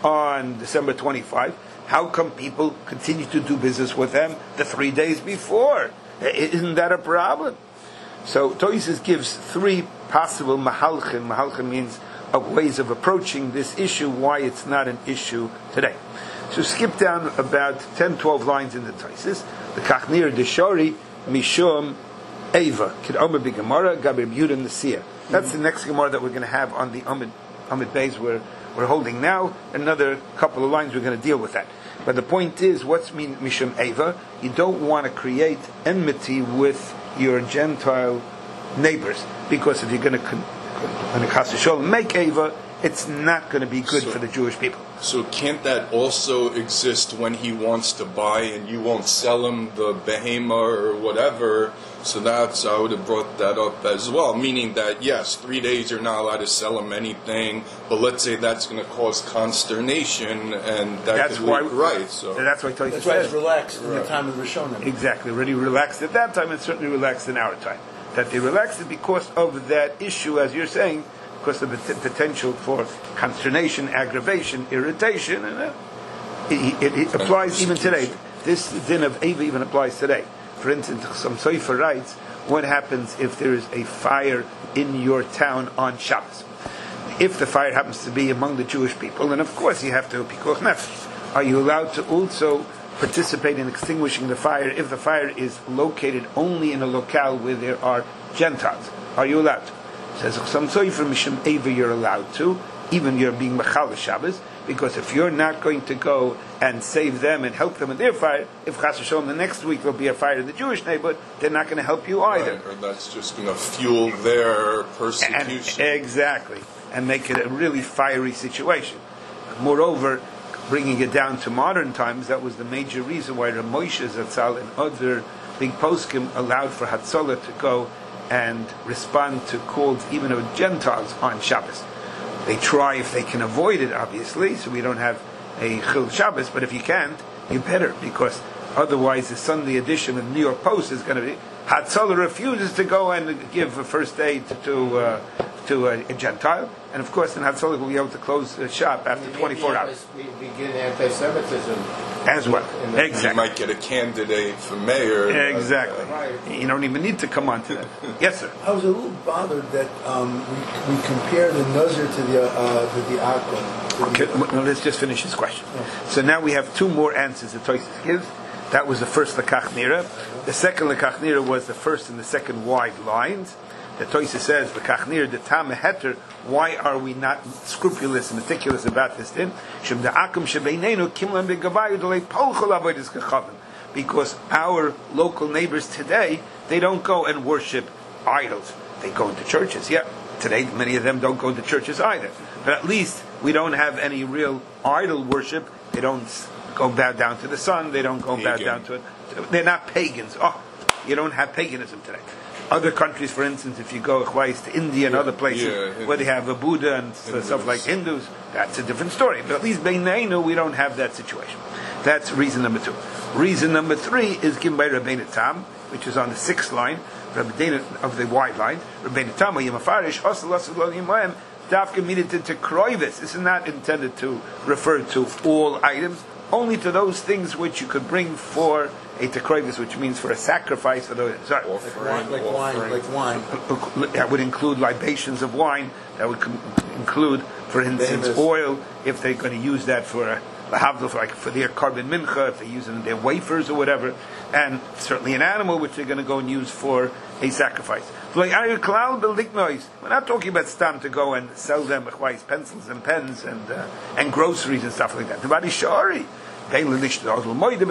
on December twenty-fifth, how come people continue to do business with them the three days before? Isn't that a problem? So Toises gives three possible mahalchim. Mahalchim means of ways of approaching this issue, why it's not an issue today. So skip down about ten, twelve lines in the Toises. The Kachnir Deshori Mishum Eva Kid Omer B'Gemara Gabir B'Yudin Nesiyah. That's the next Gemara that we're going to have on the Amid Amid Beis where we're holding now. Another couple of lines we're going to deal with that. But the point is, what's mean Mishum Eva? You don't want to create enmity with your Gentile neighbors, because if you're going to when it comes to make Eva, it's not going to be good so, for the Jewish people. So can't that also exist when he wants to buy and you won't sell him the behema or whatever? So that's, I would have brought that up as well, meaning that yes, three days you're not allowed to sell him anything, but let's say that's going to cause consternation, and that that's why be, right. So that's why Tosis that's why it's relaxed in right. the time of Rishonim. Exactly, already relaxed at that time, and certainly relaxed in our time. That they relaxed it because of that issue, as you're saying, because of the t- potential for consternation, aggravation, irritation, and uh, it, it, it applies even today. This din of Eva even applies today. For instance, some Sofer writes, what happens if there is a fire in your town on Shabbos? If the fire happens to be among the Jewish people, then of course you have to pikuach nefesh. Are you allowed to also participate in extinguishing the fire if the fire is located only in a locale where there are Gentiles? Are you allowed to? Says some Sofer Mishum Eva, you're allowed to, even you're being Machal Shabbos, because if you're not going to go and save them and help them in their fire, if Chas V'Shalom the next week there'll be a fire in the Jewish neighborhood, they're not going to help you either. Right, or that's just going to fuel their persecution. And, exactly, and make it a really fiery situation. Moreover, bringing it down to modern times, that was the major reason why Rav Moshe Zatzal and other big poskim allowed for Hatzalah to go and respond to calls even of Gentiles on Shabbos. They try if they can avoid it, obviously, so we don't have a Chil Shabbos, but if you can't, you better, because otherwise the Sunday edition of the New York Post is going to be Hatzalah refuses to go and give a first aid to, to, uh, to a, a Gentile, and of course then Hatzalah will be able to close the shop after twenty-four hours. We begin anti-Semitism as well. Exactly. You might get a candidate for mayor. Exactly. Uh, you don't even need to come on to that. Yes, sir. I was a little bothered that um, we, we compare the Nazir to the uh, to the Akum. Okay, well, let's just finish his question. Oh. So now we have two more answers that Tosis gives. That was the first Lekach Nira. The second Lekach Nira was the first and the second wide lines. The Tosis says, Lekach Nira, the Tam Heter, why are we not scrupulous and meticulous about this din? Because our local neighbors today, they don't go and worship idols. They go into churches, yeah. Today, many of them don't go to churches either. But at least we don't have any real idol worship. They don't go bow down to the sun. They don't go bow down to it. They're not pagans. Oh, you don't have paganism today. Other countries, for instance, if you go to India and yeah, other places yeah, where they have a Buddha and Hindus. Stuff like Hindus, that's a different story. But at least Beinenu, we don't have that situation. That's reason number two. Reason number three is given by Rabbeinu Tam, which is on the sixth line, Rabbeinu of the wide line. Rabbeinu Tam, Yemafarish, Osel Osel Yimayim, Dafka needed to kroivis. This is not intended to refer to all items, only to those things which you could bring for a tekroivis, which means for a sacrifice. For the sorry, like, like wine, like wine. That would include libations of wine. That would com- include, for instance, oil. If they're going to use that for a lahavdil, like for their carbon mincha, if they use it in their wafers or whatever, and certainly an animal which they're going to go and use for a sacrifice. We're not talking about stam to go and sell them pencils and pens and uh, and groceries and stuff like that. The body shari. etc.,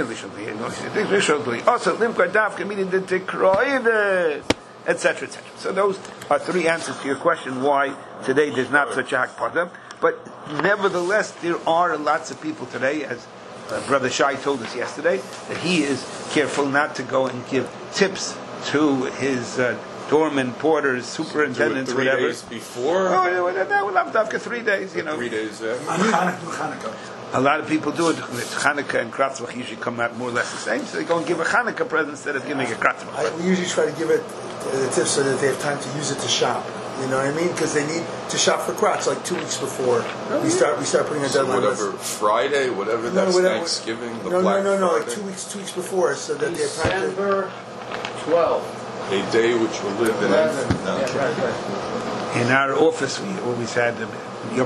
et cetera. So those are three answers to your question why today there's not such a hakpada. But nevertheless, there are lots of people today, as uh, Brother Shai told us yesterday, that he is careful not to go and give tips to his uh, doormen, porters, superintendents, three whatever. Days before? Oh, that would have to three days, you know. Three days after. Hanukkah. A lot of people do it. Hanukkah and Kratzvach usually come out more or less the same, so they go and give a Hanukkah present instead of giving a Kratzvach. We usually try to give it uh, the tips so that they have time to use it to shop. You know what I mean? Because they need to shop for Kratz like two weeks before oh, we start. We start putting a so deadline. Whatever list. Friday, whatever no, that's whatever, Thanksgiving. The no, Black no, no, no, Friday. like two weeks, two weeks before, so that December they have time to twelve. A day which will live in. No. Yeah, right, right. In our office, we always had uh,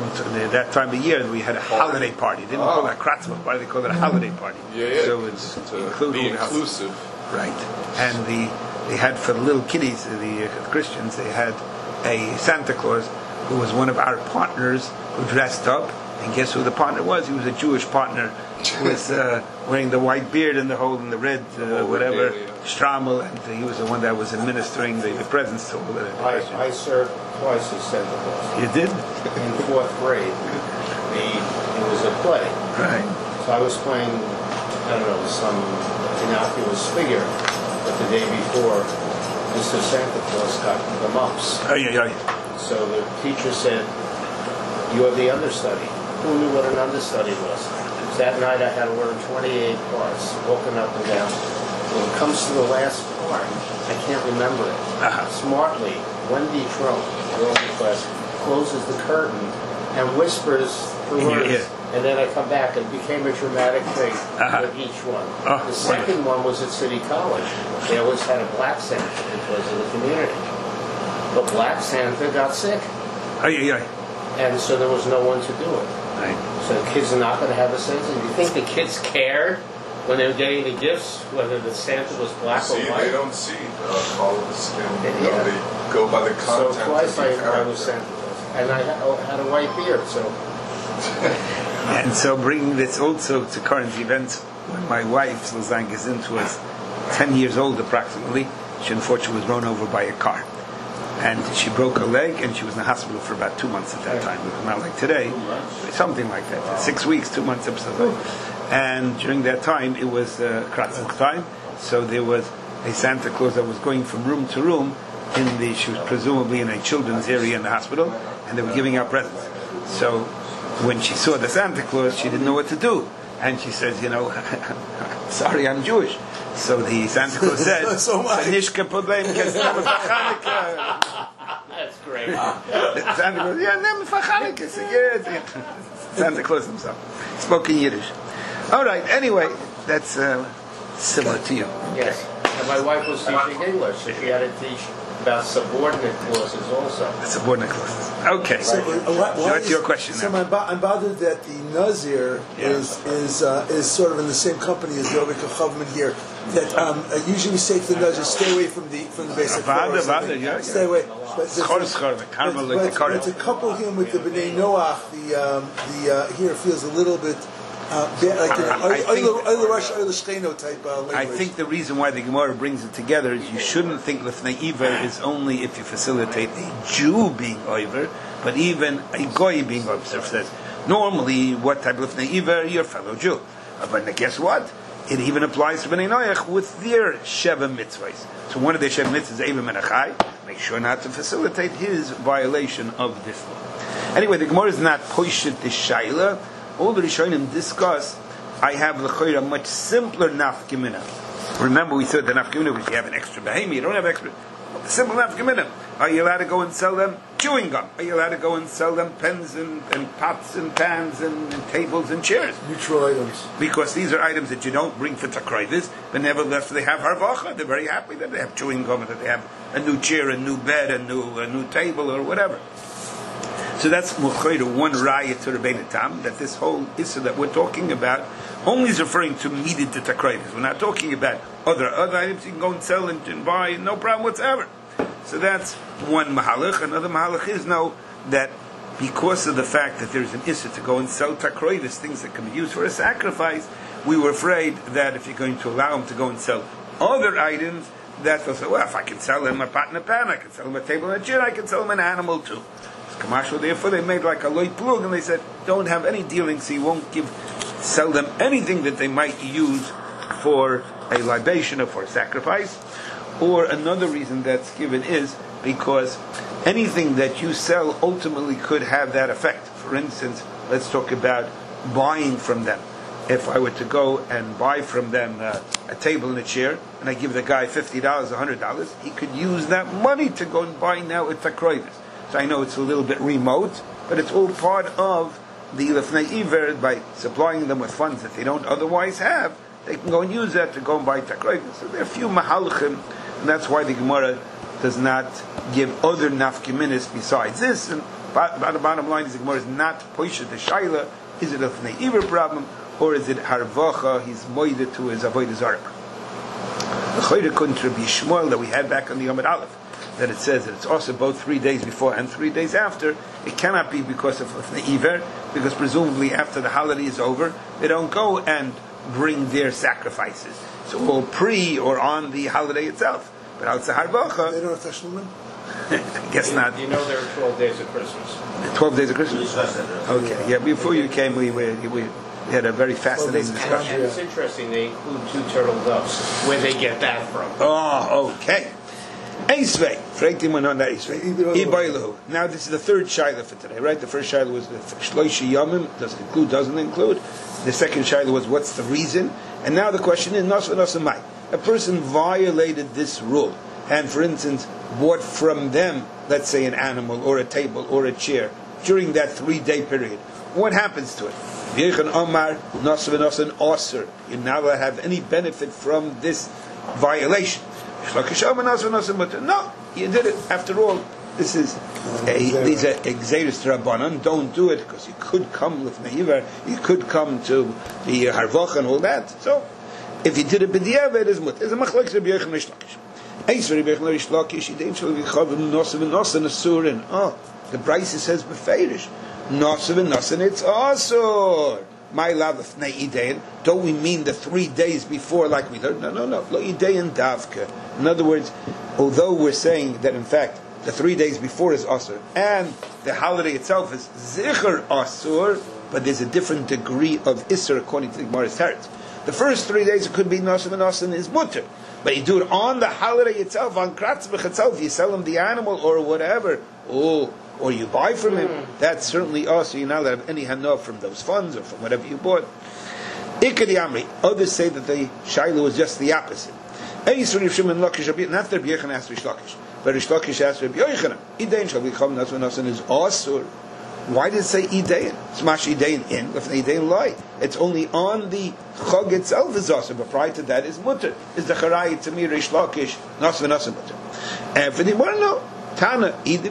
that time of year we had a holiday party. They didn't oh. call it a Kratzvach party; they called it a holiday party. Yeah, yeah. So it's to including be inclusive, right? And the they had for the little kiddies, the uh, Christians, they had a Santa Claus who was one of our partners who dressed up. And guess who the partner was? He was a Jewish partner who was uh, wearing the white beard and the whole and the red uh, whatever yeah, yeah. Strommel, and he was the one that was administering the, the presents to all the I, I served twice as Santa Claus. You did? In fourth grade. The, it was a play. Right. So I was playing, I don't know, some innocuous figure, but the day before, Mister Santa Claus got the mumps. Oh, yeah, yeah. So the teacher said, "You are the understudy." Who knew what an understudy was? So that night I had to learn twenty-eight parts, walking up and down. When it comes to the last part, I can't remember it. Uh-huh. Smartly, Wendy Trump, girl in the class, closes the curtain and whispers the words. And then I come back and it became a dramatic thing uh-huh. with each one. Oh, the second one was at City College. They always had a black Santa because of the community. But Black Santa got sick. Oh, yeah, yeah. And so there was no one to do it. Right. So the kids are not going to have a sense. Do you think the kids cared when they were getting the gifts, whether the Santa was black see, or white? They don't see uh, color of the skin. Yeah. You know, they go by the content. So twice of the I, I character. was Santa Claus. And I had a white beard, so... And so bringing this also to current events, when my wife, Luzan Gezint, was ten years old approximately, she unfortunately was run over by a car. And she broke her leg, and she was in the hospital for about two months at that time. It was not like today, something like that. Six weeks, two months, episode. And during that time, it was uh, Kratzvach time, so there was a Santa Claus that was going from room to room. In the, she was presumably in a children's area in the hospital, and they were giving out presents. So when she saw the Santa Claus, she didn't know what to do, and she says, "You know, sorry, I'm Jewish." So the Santa Claus said, so "Nishka problem, because that was Hanukkah." That's great. Santa Claus, yeah, name for Hanukkah. So, yeah, Santa Claus himself spoke in Yiddish. All right. Anyway, that's uh, similar to you. Yes. And my wife was teaching English, so she had to teach about subordinate clauses also. Subordinate clauses. Okay. So, uh, why, why What's is, your question so now? I'm, bo- I'm bothered that the Nazir Yeah. is is uh, is sort of in the same company as the Ovik Chavman here. That um, uh, usually we say to the Nazir, stay away from the from the basic Vada, floor or vada, something. yeah, yeah. Stay away. But the- Schor, schor, the Carmel, but, like the but, Carmel. but to couple him with the Bnei Noach, the um, the uh, here feels a little bit Uh, like type uh, I think the reason why the Gemara brings it together is you shouldn't think Lifnei Iver is only if you facilitate a Jew being Iver, but even a Goy being Iver. So it says, normally, what type of Lifnei Iver? Your fellow Jew. Uh, but guess what? It even applies to Bnei Noach with their Sheva mitzvahs. So one of their Sheva mitzvahs is Eva Menachai. Make sure not to facilitate his violation of this law. Anyway, the Gemara is not Poishet the Shaila. All the Rishonim discuss, I have l'chayra much simpler nafkamina. Remember, we said the nafkamina, because you have an extra behemoth, you don't have extra. Simple nafkamina. Are you allowed to go and sell them chewing gum? Are you allowed to go and sell them pens and, and pots and pans and, and tables and chairs? Neutral items. Because these are items that you don't bring for takraitis, but nevertheless they have harvacha. They're very happy that they have chewing gum, that they have a new chair, a new bed, a new a new table, or whatever. So that's Mukhayra, one raya to Rabbeinu Tam, that this whole issue that we're talking about only is referring to needed to takraitis. We're not talking about other other items you can go and sell and, and buy, no problem whatsoever. So that's one mahalach. Another mahalach is no, that because of the fact that there's an issue to go and sell takraitis, things that can be used for a sacrifice, we were afraid that if you're going to allow him to go and sell other items, that they'll say, well, if I can sell him a pot and a pan, I can sell him a table and a chair, I can sell him an animal too. Commercial, therefore they made like a loy plug, and they said, don't have any dealings, so you won't give, sell them anything that they might use for a libation or for a sacrifice. Or another reason that's given is because anything that you sell ultimately could have that effect. For instance, let's talk about buying from them. If I were to go and buy from them uh, a table and a chair, and I give the guy fifty dollars, one hundred dollars, he could use that money to go and buy now a takraitis. So I know it's a little bit remote, but it's all part of the Lifnei Iver. By supplying them with funds that they don't otherwise have, they can go and use that to go and buy takraitis. So there are a few mahalchim, and that's why the Gemara does not give other nafkiminis besides this. And the bottom line is the Gemara is not poisha the shaila. Is it a Lifnei Iver problem, or is it harvacha? He's moide to his avodah zarah. The chayre couldn't be Shmuel that we had back on the Yom Aleph, that it says that it's also both three days before and three days after. It cannot be because of Lifnei Iver, because presumably after the holiday is over, they don't go and bring their sacrifices. So all pre or on the holiday itself. But outside Harbacha, they don't have Teshlumin? I guess you, not. You know there are twelve days of Christmas. twelve days of Christmas? Okay, yeah, before you came, we, we, we had a very fascinating discussion. And it's interesting, they include two turtle doves, where they get that from. Oh, okay. Eisvei, Freitim went on that Eisvei. Ibailahu. Now this is the third shaila for today, right? The first shaila was the Shloishi Yomim, does it include, doesn't include. The second shaila was what's the reason? And now the question is, Nas v'nasamai. A person violated this rule, and for instance, bought from them, let's say an animal, or a table, or a chair, during that three-day period. What happens to it? V'yechan Omar, Nas v'nasan Osir. You're not allowed to have any benefit from this violation. No, you did it. After all, this is a, these are exeris drabanan. Don't do it because you could come with neiver, you could come to the harvach and all that. So, if you did it b'diavad, it is mut. It's a machlokes Rabbi Yochanan Reish Lakish. Eis Rabbi Yochanan Reish Lakish. Yidein shel v'chavim nosav nosan asurin. Oh, the Brisa says b'feirish nosav nosan. It's asur. My love of Neidein, don't we mean the three days before like we learned? No, no, no. Lo Idein Davka. In other words, although we're saying that in fact the three days before is Asur, and the holiday itself is Zichar Asur, but there's a different degree of Isser according to the Gemara's teretz. The first three days it could be Nasim and Nasim is Mutter. But you do it on the holiday itself, on Kratzbech itself, you sell him the animal or whatever. Oh, or you buy from him, mm. that's certainly us. So you're not allowed to have any hanov from those funds or from whatever you bought. Ikadi Amri. Others say that the Shaila was just the opposite. Not that Rabbi Yochanan asked Rish Lakish, but Rish Lakish asked Rabbi Yochanan. Idein shall become Nasan Nasan is Asur. Why did it say Idein? Smash Idein in, if Idein lie. It's only on the Chag itself is Asur, but prior to that is Mutter. Is the Charai to me Rish Lakish, Nasan Nasan Mutter. And for the one, no. Tana, this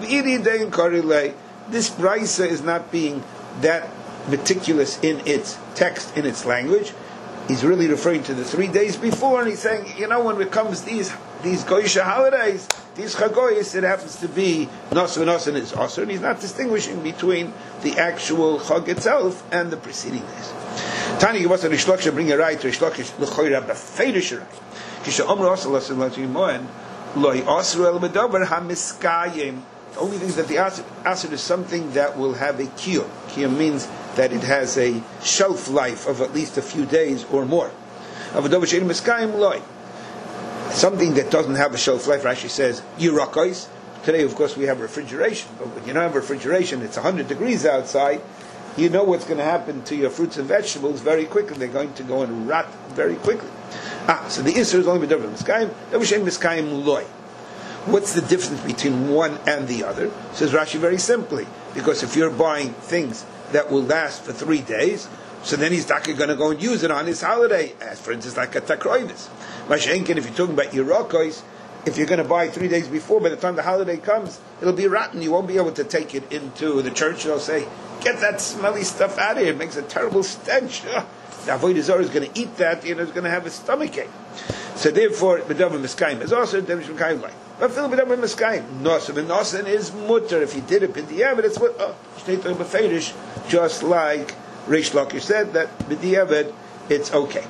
Brisa is not being that meticulous in its text, in its language. He's really referring to the three days before, and he's saying, you know, when it comes these these Goyisha holidays, these Chagoyis, it happens to be Nos v'Nos and it's Asr, and he's not distinguishing between the actual Chag itself and the preceding days. Tani was a Rishlokisha bring a right to Rishlokisha l'choira b'feidish right. Kisha Omra also lost in Latin Moen loy asru el medaber hamiskayim. The only thing is that the asr is something that will have a kiyum. Kiyum means that it has a shelf life of at least a few days or more. Avodav shein miskayim loy. Something that doesn't have a shelf life, Rashi says, yirakos. Today, of course, we have refrigeration, but when you don't have refrigeration, it's one hundred degrees outside. You know what's going to happen to your fruits and vegetables very quickly. They're going to go and rot very quickly. Ah, so the Isser is only b'davar miskayim. Davashem miskayim loy. What's the difference between one and the other? Says Rashi very simply, because if you're buying things that will last for three days, so then he's not going to go and use it on his holiday, as for instance like a takroivis. Mashenkin, if you're talking about Yerokos, if you're going to buy three days before, by the time the holiday comes, it'll be rotten. You won't be able to take it into the church. They'll say, get that smelly stuff out of here. It makes a terrible stench. Ugh. The Avodah Zarah is going to eat that, you know, it's going to have a stomachache. So therefore, B'davar Miskayim is also B'davar Miskayim like. But Phil B'davar Miskayim, Nosen, and Nosen is mutter. If you did it, B'diavad, it's what, oh, Shnei B'feidish, just like Reish Lakish said, that B'diavad, it's okay.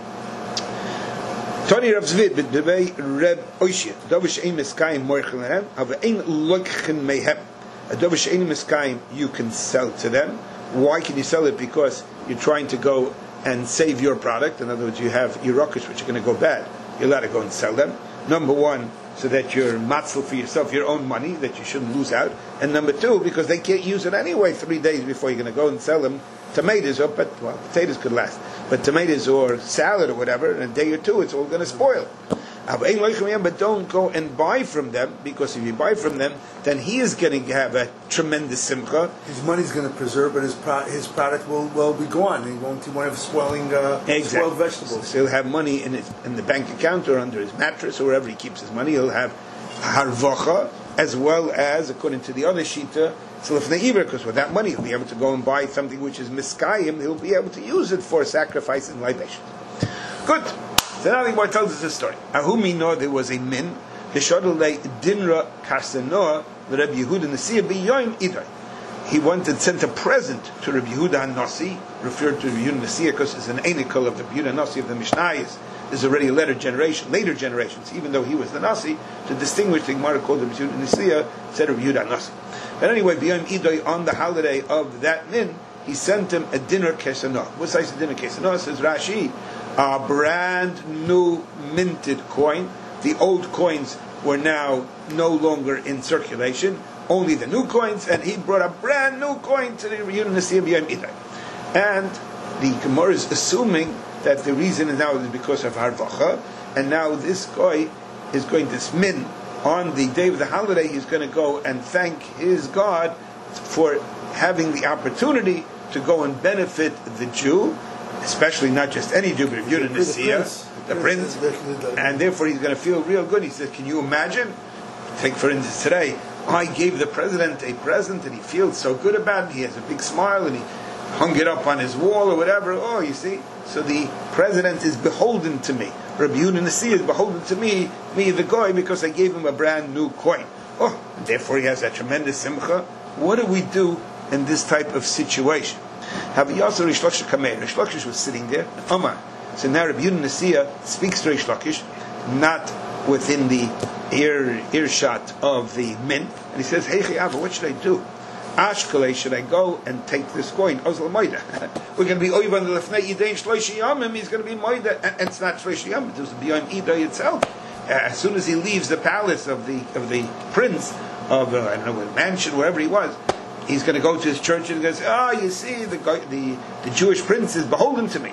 Tony Rav Zvid b'devei Reb Oishia Dover she'ein miskayim morchel lehem aber ein lokchen mehem. A dover she'ein miskayim you can sell to them. Why can you sell it? Because you're trying to go and save your product. In other words, you have Yerokish which are going to go bad. You're allowed to go and sell them. Number one, so that you're matzil for yourself, your own money, that you shouldn't lose out. And number two, because they can't use it anyway three days before you're going to go and sell them tomatoes, or but well, potatoes could last, but tomatoes or salad or whatever, in a day or two, it's all going to spoil. But don't go and buy from them, because if you buy from them, then he is going to have a tremendous simcha. His money's going to preserve, but his pro- his product will, will be gone. He won't, he won't have spoiling uh, exactly. spoiled vegetables. So he'll have money in his in the bank account or under his mattress or wherever he keeps his money. He'll have harvacha, as well as, according to the other shita, because with that money he'll be able to go and buy something which is miskayim. He'll be able to use it for sacrifice and libation. Good. So now the Gemara tells us this story. Ahumi know there was a min, the Shodolei Dinra Karsanoa, the Rabbi Yehuda Nasiya B'Yoim Idai. He wanted sent a present to Rabbi Yehuda Nasi, referred to Rabbi Yehuda Nasiya because it's an anical of the Rabbi Yehuda Nasi of the Mishnayos. There's already a later generation, later generations, even though he was the Nasi, to distinguish the Gemara called Rabbi Yehuda Nasiya, said Rabbi Yehuda Nasi. But anyway, B'Yoim Idai, on the holiday of that min, he sent him a dinner kesanoah. What size is dinner kesanoah? Says Rashi, a brand new minted coin. The old coins were now no longer in circulation, only the new coins, and he brought a brand new coin to the Yehuda Nasiya B'Yoim Idai. And the Gemara is assuming that the reason is now is because of Harvacha, and now this guy is going to min on the day of the holiday. He's going to go and thank his God for having the opportunity to go and benefit the Jew, especially not just any Jew, but Yehuda Nasiya, the prince, and therefore he's going to feel real good. He says, can you imagine? Take for instance today, I gave the president a present and he feels so good about it, he has a big smile and he hung it up on his wall or whatever. Oh, you see? So the president is beholden to me. Rabbi Yehuda Nasiya is beholden to me, me the goy, because I gave him a brand new coin. Oh, and therefore he has a tremendous simcha. What do we do in this type of situation? Have Yasser Reish Lakish Kameir. Reish Lakish was sitting there. Omar. So now Rabbi Yehuda Nasiya speaks to Reish Lakish, not within the ear earshot of the min, and he says, "Hey Chiyava, what should I do? Ashkale, should I go and take this coin? Ozla Moida. We're going to be Oyvan Lefnei Yidain Shloishi Yamim. He's going to be Moida, and it's not Shloishi Yamim. It was beyond Idai itself. Uh, as soon as he leaves the palace of the of the prince of uh, I don't know, a mansion, wherever he was, he's going to go to his church and goes, "Ah, oh, you see, the the the Jewish prince is beholden to me.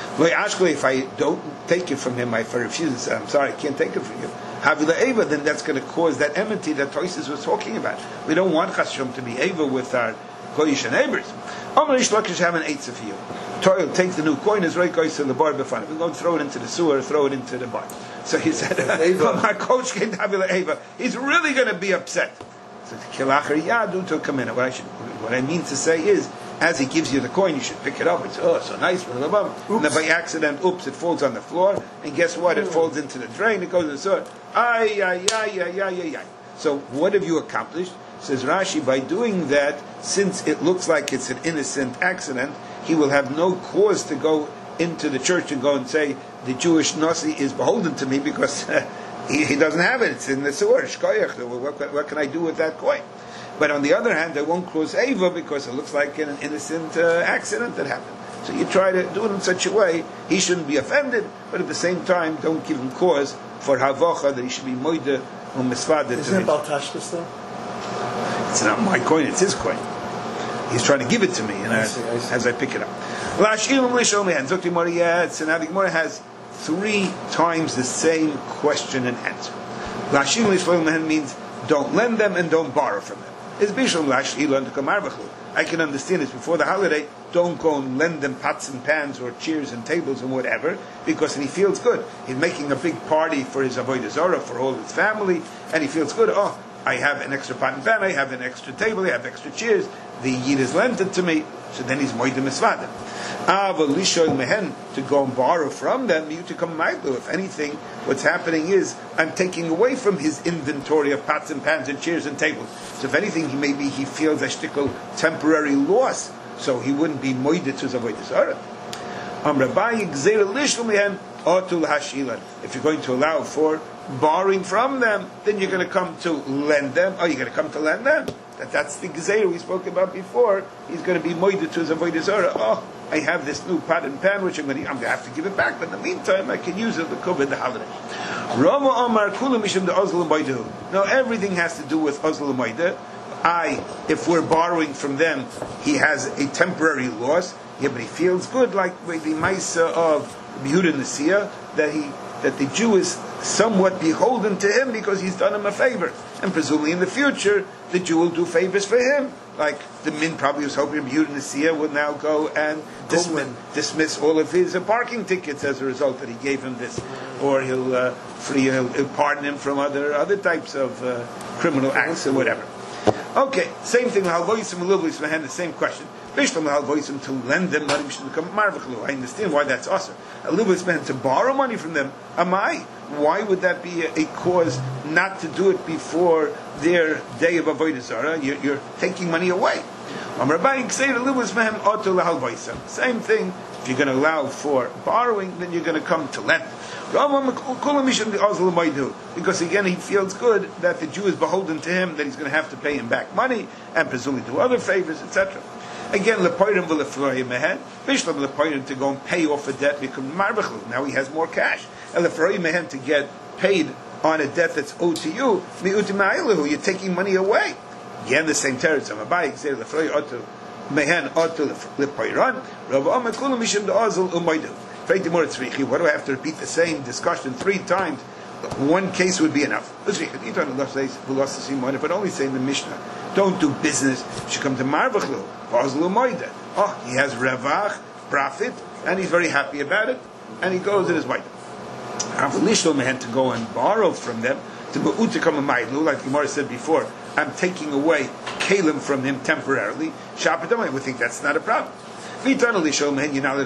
If I don't take it from him, I refuse. I'm sorry, I can't take it from you. Havila Eva, then that's going to cause that enmity that Toises was talking about. We don't want Chashom to be Eva with our Goyish neighbors. Amarish Lakish have an eitzah for you. Toil takes the new coin, is right goes to the bar before. We're going to throw it into the sewer, throw it into the bar. So he said, my coach came to Havila Eva. He's really going to be upset. So Kilachar Yadu to come in. What I should, what I mean to say is, as he gives you the coin, you should pick it up. It's oh so nice, and then by accident, oops, it falls on the floor, and guess what? It falls into the drain. It goes to the sewer. Ay ay ay ay ay ay. So what have you accomplished? Says Rashi, by doing that, since it looks like it's an innocent accident, he will have no cause to go into the church and go and say the Jewish Nasi is beholden to me because uh, he, he doesn't have it. It's in the sewer. What, what can I do with that coin? But on the other hand, they won't cause Eva because it looks like an innocent uh, accident that happened. So you try to do it in such a way he shouldn't be offended, but at the same time, don't give him cause for havocha that he should be moide or misvada. Isn't it Baltashkas though? It's not my coin; it's his coin. He's trying to give it to me, and I as, see, I see. as I pick it up. Lashim lishomehan zokti moriyat. So now the Gemara has three times the same question and answer. Lashim lishomehan means don't lend them and don't borrow from them. It's bishul lashilon to kamarvachlu. I can understand this before the holiday. Don't go and lend them pots and pans or chairs and tables and whatever, because he feels good. He's making a big party for his avodah zarah, for all his family, and he feels good. Oh, I have an extra pot and pan, I have an extra table, I have extra chairs. The yid is lent it to me, so then he's moed misvadim. Aval lishoy mehen, to go and borrow from them, you to come ma'idlu. If anything, what's happening is I'm taking away from his inventory of pots and pans and chairs and tables. So if anything, he maybe he feels a shtickle temporary loss, so he wouldn't be moeded to his avodah zarah. If you're going to allow for borrowing from them, then you're going to come to lend them. Oh, you're going to come to lend them? That, that's the gezeira we spoke about before. He's going to be moeded to his avodah zarah. Oh, I have this new pot and pan which I'm going to, I'm going to have to give it back, but in the meantime I can use it to cover the holiday. Rama Amar Kula Mishum the Ozl Moedu. Now everything has to do with Ozl Moedu. I, if we're borrowing from them, he has a temporary loss. Yeah, but he feels good, like with the Maisa of Yehuda Nasiya, that he that the Jew is somewhat beholden to him because he's done him a favor. And presumably in the future, the Jew will do favors for him. Like the Min probably was hoping Yehuda Nasiya would now go and dismiss, dismiss all of his uh, parking tickets as a result that he gave him this. Or he'll uh, free, he'll, he'll pardon him from other other types of uh, criminal acts or whatever. Okay, same thing. The same question. To lend them money, I understand why that's awesome. A little bit meant to borrow money from them. Am I? Why would that be a, a cause not to do it before their day of avodah zarah? You're, you're taking money away. Same thing. If you're going to allow for borrowing, then you're going to come to lend. Because again, he feels good that the Jew is beholden to him, that he's going to have to pay him back money and presumably do other favors, et cetera. Again, lepoirim v'lefroyim mehen, bishlam lepoirim to go and pay off a debt because marbachlu. Now he has more cash. And lefroyim mehen to get paid on a debt that's owed to you. Mi'utim ma'ilahu, you're taking money away. Again, the same territory. Abayik zeh lefroyim otu mehen otu lepoiran. Rav Amar kulam mishum de'azul umaydu. What do I have to repeat the same discussion three times? One case would be enough. If it only say in the Mishnah, don't do business, you should come to Marvachlu. Oh, he has revach, profit, and he's very happy about it, and he goes in his way. Avalishlo had to go and borrow from them, to to come a maidlu, like Gemara said before, I'm taking away kalim from him temporarily. I would think that's not a problem. He feels good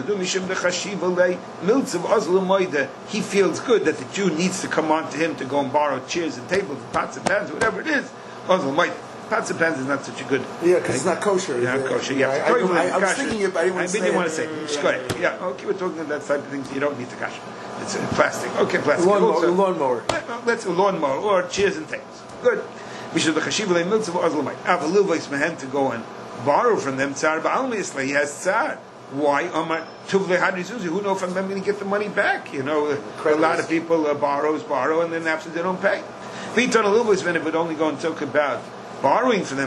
that the Jew needs to come on to him to go and borrow chairs and tables and pots and pans, whatever it is. Pots and pans is not such a good. Yeah, because it's not kosher. Yeah, not kosher. Yeah, I, I, I, I was thinking it, but I didn't want to say. I didn't want to say. Just go ahead. Yeah, okay, we're talking about that type of things. You don't need the kasha. It's uh, plastic. Okay, plastic. Lawnmower. Lawnmower. Let's a lawnmower or chairs and tables. Good. We should the chashiva milks of ozlamite. I have a little voice man to go and borrow from them. Tsar ba'almisla. He has tsar. Why? Who knows if I'm going to get the money back? You know, a lot of people uh, borrows, borrow, and then after they don't pay. If a little bit, it would only go and talk about borrowing from them.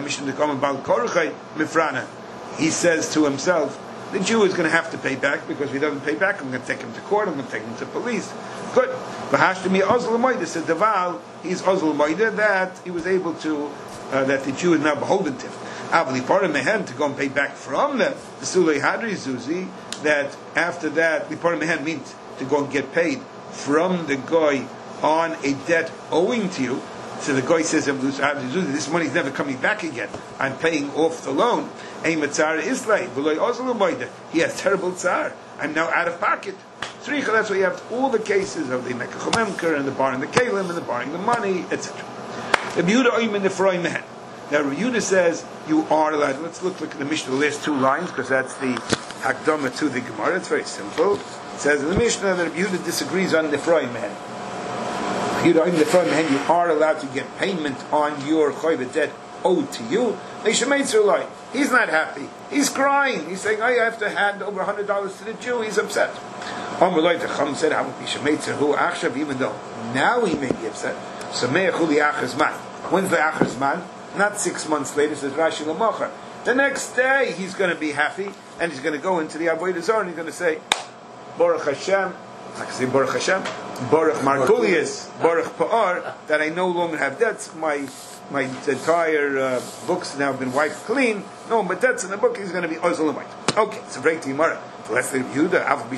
He says to himself, the Jew is going to have to pay back because if he doesn't pay back, I'm going to take him to court. I'm going to take him to police. Good. Said Deval, he's Ozl Moida, that he was able to, uh, that the Jew is now beholden to him. Avli part of Mehen to go and pay back from them. The Sulei Hadri Zuzi, that after that, the part of Mehen means to go and get paid from the guy on a debt owing to you. So the guy says, this money is never coming back again. I'm paying off the loan. He has terrible tsar. I'm now out of pocket. That's why you have all the cases of the Mekachomemker and the borrowing the kalim and the borrowing the money, et cetera. The Yehuda Oim and the Froy Mehen. Now Yehuda says you are allowed. Let's look, look at the Mishnah, the last two lines, because that's the Hakdama to the Gemara. It's very simple. It says in the Mishnah that Rabbi Yehuda disagrees on the Nefroim Mehen. Yehuda, in the Nefroim Mehen, you are allowed to get payment on your Choyva debt owed to you. He's not happy. He's crying. He's saying, I have to hand over one hundred dollars to the Jew. He's upset. Chum said, even though now he may be upset. So when's the Achazman? Not six months later, says Rashi Lamachar. The next day he's going to be happy and he's going to go into the Avodah Zarah and he's going to say, Baruch Hashem, I can say Baruch Hashem, Baruch Margulius, Baruch Pa'ar, that I no longer have debts. My my entire uh, books have now been wiped clean. No, but debts in the book is going to be Ozol and white. Okay, so break the Gemara. Doesn't Rabbi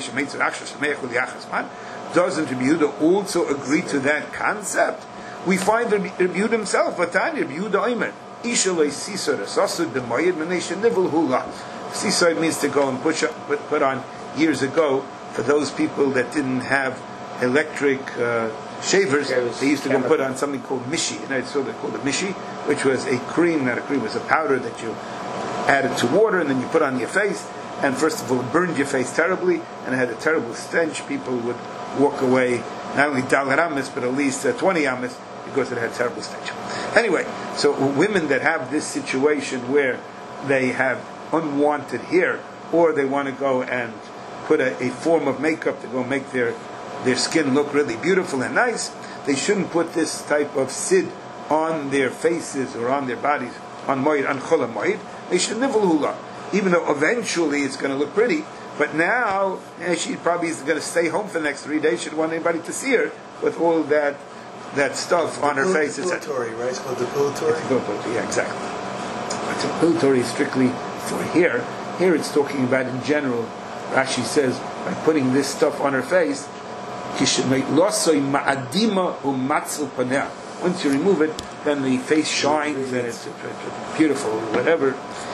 Yehuda also agree to that concept? We find Rabbi Yehuda himself, Vatani, Rabbi Yehuda Omer, Ishalei Sisar, Sasud B'Moyed, Menesha Nivul Hula. Sisar means to go and push up, put, put on years ago, for those people that didn't have electric uh, shavers, they used to go and put on something called mishi, and I saw they called it mishi, which was a cream, not a cream, it was a powder that you added to water and then you put on your face. And first of all, it burned your face terribly, and it had a terrible stench. People would walk away, not only dalar amis, but at least uh, twenty amis, because it had terrible stench. Anyway, so women that have this situation where they have unwanted hair, or they want to go and put a, a form of makeup to go make their, their skin look really beautiful and nice, they shouldn't put this type of sid on their faces or on their bodies, on moed, on chol moed. They should nivul hula. Even though eventually it's going to look pretty, but now eh, she probably is going to stay home for the next three days. She doesn't want anybody to see her with all that that stuff on her face. Depilatory, right? It's called depilatory. It's depilatory, yeah, exactly. But depilatory is strictly for hair. Here it's talking about in general. Rashi says by putting this stuff on her face, she should make losoi ma'adima u'matzil paneh. Once you remove it, then the face shines and it's beautiful, whatever.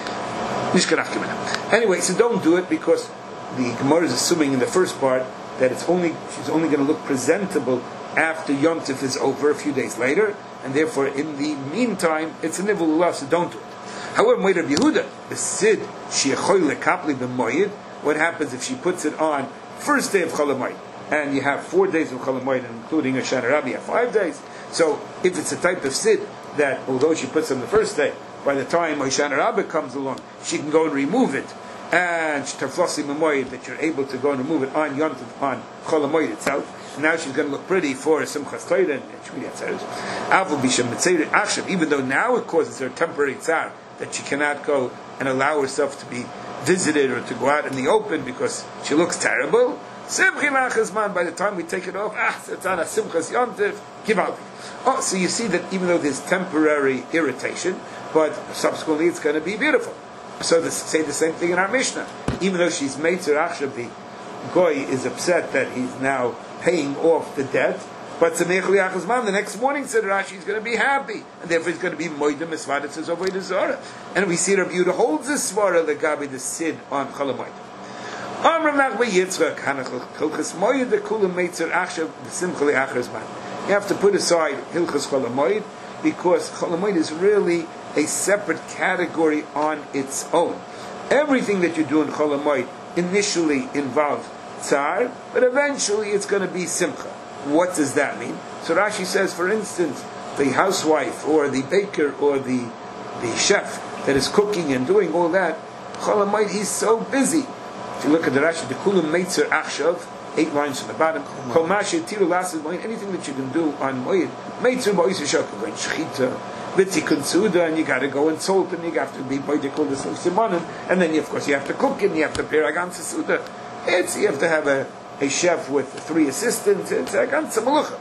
Anyway, so don't do it because the Gemara is assuming in the first part that it's only she's only going to look presentable after Yom Tov is over a few days later, and therefore in the meantime it's a nivul lulav, so don't do it. However, Moed Rabbi Yehuda, the sid she'echoy lekapli b'moyed, what happens if she puts it on first day of Chol Hamoed, and you have four days of Chol Hamoed, including a Shana Rabbi, you have five days. So if it's a type of sid that although she puts on the first day, by the time Hoshana Rabbah comes along, she can go and remove it, and Tarflasi Memoyed, that you're able to go and remove it on Yontif, on Chol Hamoed itself. And now she's going to look pretty for Simchas Torah and Shmini Atzeres. Avul B'Shem Mitzayir Achshav, even though now it causes her temporary tzar that she cannot go and allow herself to be visited or to go out in the open because she looks terrible. Simchi Lachazman, by the time we take it off, ah, it's on a Simchas Yontif, give out. Oh, so you see that even though there's temporary irritation, but subsequently it's going to be beautiful. So this, say the same thing in our Mishnah. Even though she's made to Achshav, the Goy is upset that he's now paying off the debt, but the next morning, said Rashi, he's going to be happy, and therefore he's going to be Moedim Esvadet says Avodah Zarah. And we see Rabbi Yehuda holds the Svara, the Gabi, the Sid on Chol Hamoed. You have to put aside Hilchas Chol Hamoed, because Chol Hamoed is really a separate category on its own. Everything that you do in Chol Hamoed initially involves Tsar, but eventually it's going to be Simcha. What does that mean? So Rashi says, for instance, the housewife or the baker or the the chef that is cooking and doing all that, Chol Hamoed, he's so busy. If you look at the Rashi, the Kulam Meitzer Achshav, eight lines from the bottom, Kol Mashe Tiru Lasad Moed, anything that you can do on Moed, Meitzer Ba'is Shaka, going Shechita, V'tikun Suda, and you got to go and salt, and you have to be Ba'idikul the Simonim, and then you, of course you have to cook it, and you have to prepare Agan Suda. It's, you have to have a, a chef with three assistants, it's Agan Samalucha.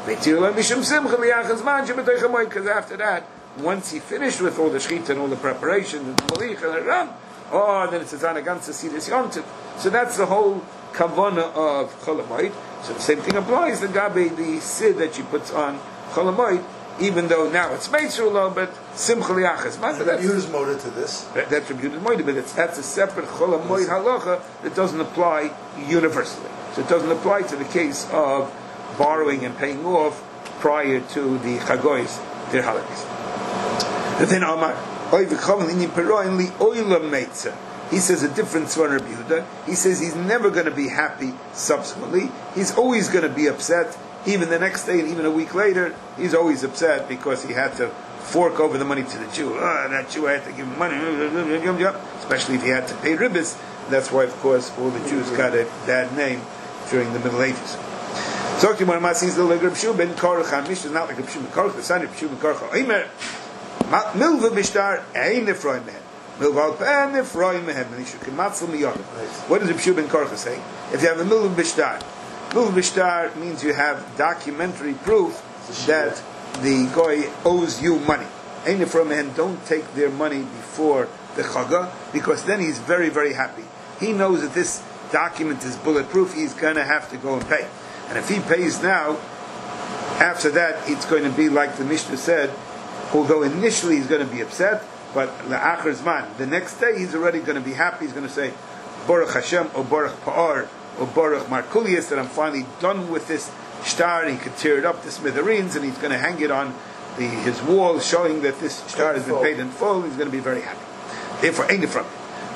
Because after that, once he finished with all the Shechita and all the preparation, and the Malich and the Ram, oh, then it's a Agan Sasidis Yontif. So that's the whole Kavana of Chol Hamoed. So the same thing applies to Gabi, the Sid that she puts on Chol Hamoed, even though now it's Meitzur, but Simcha Liachas. That's Yehuda's motive to this. That, that's Yehuda's motive, but it's, that's a separate Chol Hamoed halacha that doesn't apply universally. So it doesn't apply to the case of borrowing and paying off prior to the Chagois, their holidays. Then Amar, if he says a different Svar Rabbi Yehuda. He says he's never going to be happy subsequently. He's always going to be upset. Even the next day and even a week later, he's always upset because he had to fork over the money to the Jew. Oh, that Jew, I had to give him money. Especially if he had to pay ribbis. That's why, of course, all the Jews got a bad name during the Middle Ages. So, when I see the Reb Shua ben Korach, Mishnah is not like Reb Shua ben Korach, the son of Reb Shua ben Korach. Omer, Milva Bishtar, Ein Nefroy Mehem. Milva Alpen Nefroy Mehem. And he should come out from the other. What does Reb Shua ben Korach say? If you have a Milva Bishtar, Milva Bishtar means you have documentary proof that the guy owes you money. Ein Nefroy Mehem, don't take their money before the Chaga, because then he's very, very happy. He knows that this document is bulletproof, he's going to have to go and pay. And if he pays now, after that, it's going to be like the Mishnah said, although initially he's going to be upset, but the Acher Zman, the next day he's already going to be happy, he's going to say, Baruch Hashem, or Baruch Pa'ar, or Baruch Markulius, that I'm finally done with this shtar, and he could tear it up to smithereens, and he's going to hang it on the, his wall, showing that this shtar has been paid in full, he's going to be very happy. Therefore, ain't from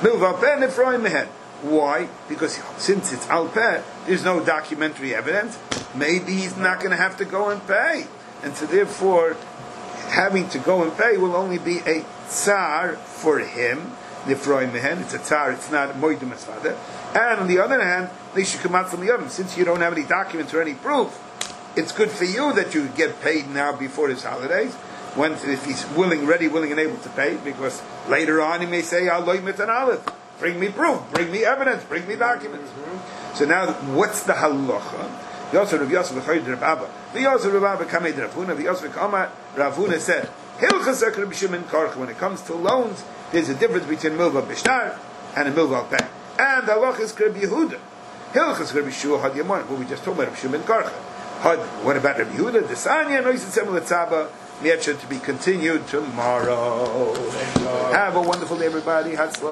it. Why? Because since it's al peh, there's no documentary evidence. Maybe he's not going to have to go and pay, and so therefore, having to go and pay will only be a tsar for him. Nifroi mehen, it's a tsar. It's not moedim esvada. And on the other hand, they should come out from the oven. Since you don't have any documents or any proof, it's good for you that you get paid now before his holidays. When, if he's willing, ready, willing, and able to pay, because later on he may say, "Aloy mitan aleph." Bring me proof, bring me evidence, bring me documents. Mm-hmm. So now, what's the halacha? Yosef Rav Yosef v'choyd Rav Abba. V'Yosef Rav Abba kamei Rav Huna. V'Yosef Kamar Rav Huna said, Hilchas Reb Shua ben Korach. When it comes to loans, there's a difference between milva b'shtar and a milva al-peh. And the halacha is Reb Yehuda. Hilchas Reb Shua had yamon. What we just talked about, Reb Shua ben Korach. Had, what about Reb Yehuda? The Sanya noises similar tzaba. To be continued tomorrow. Have a wonderful day, everybody.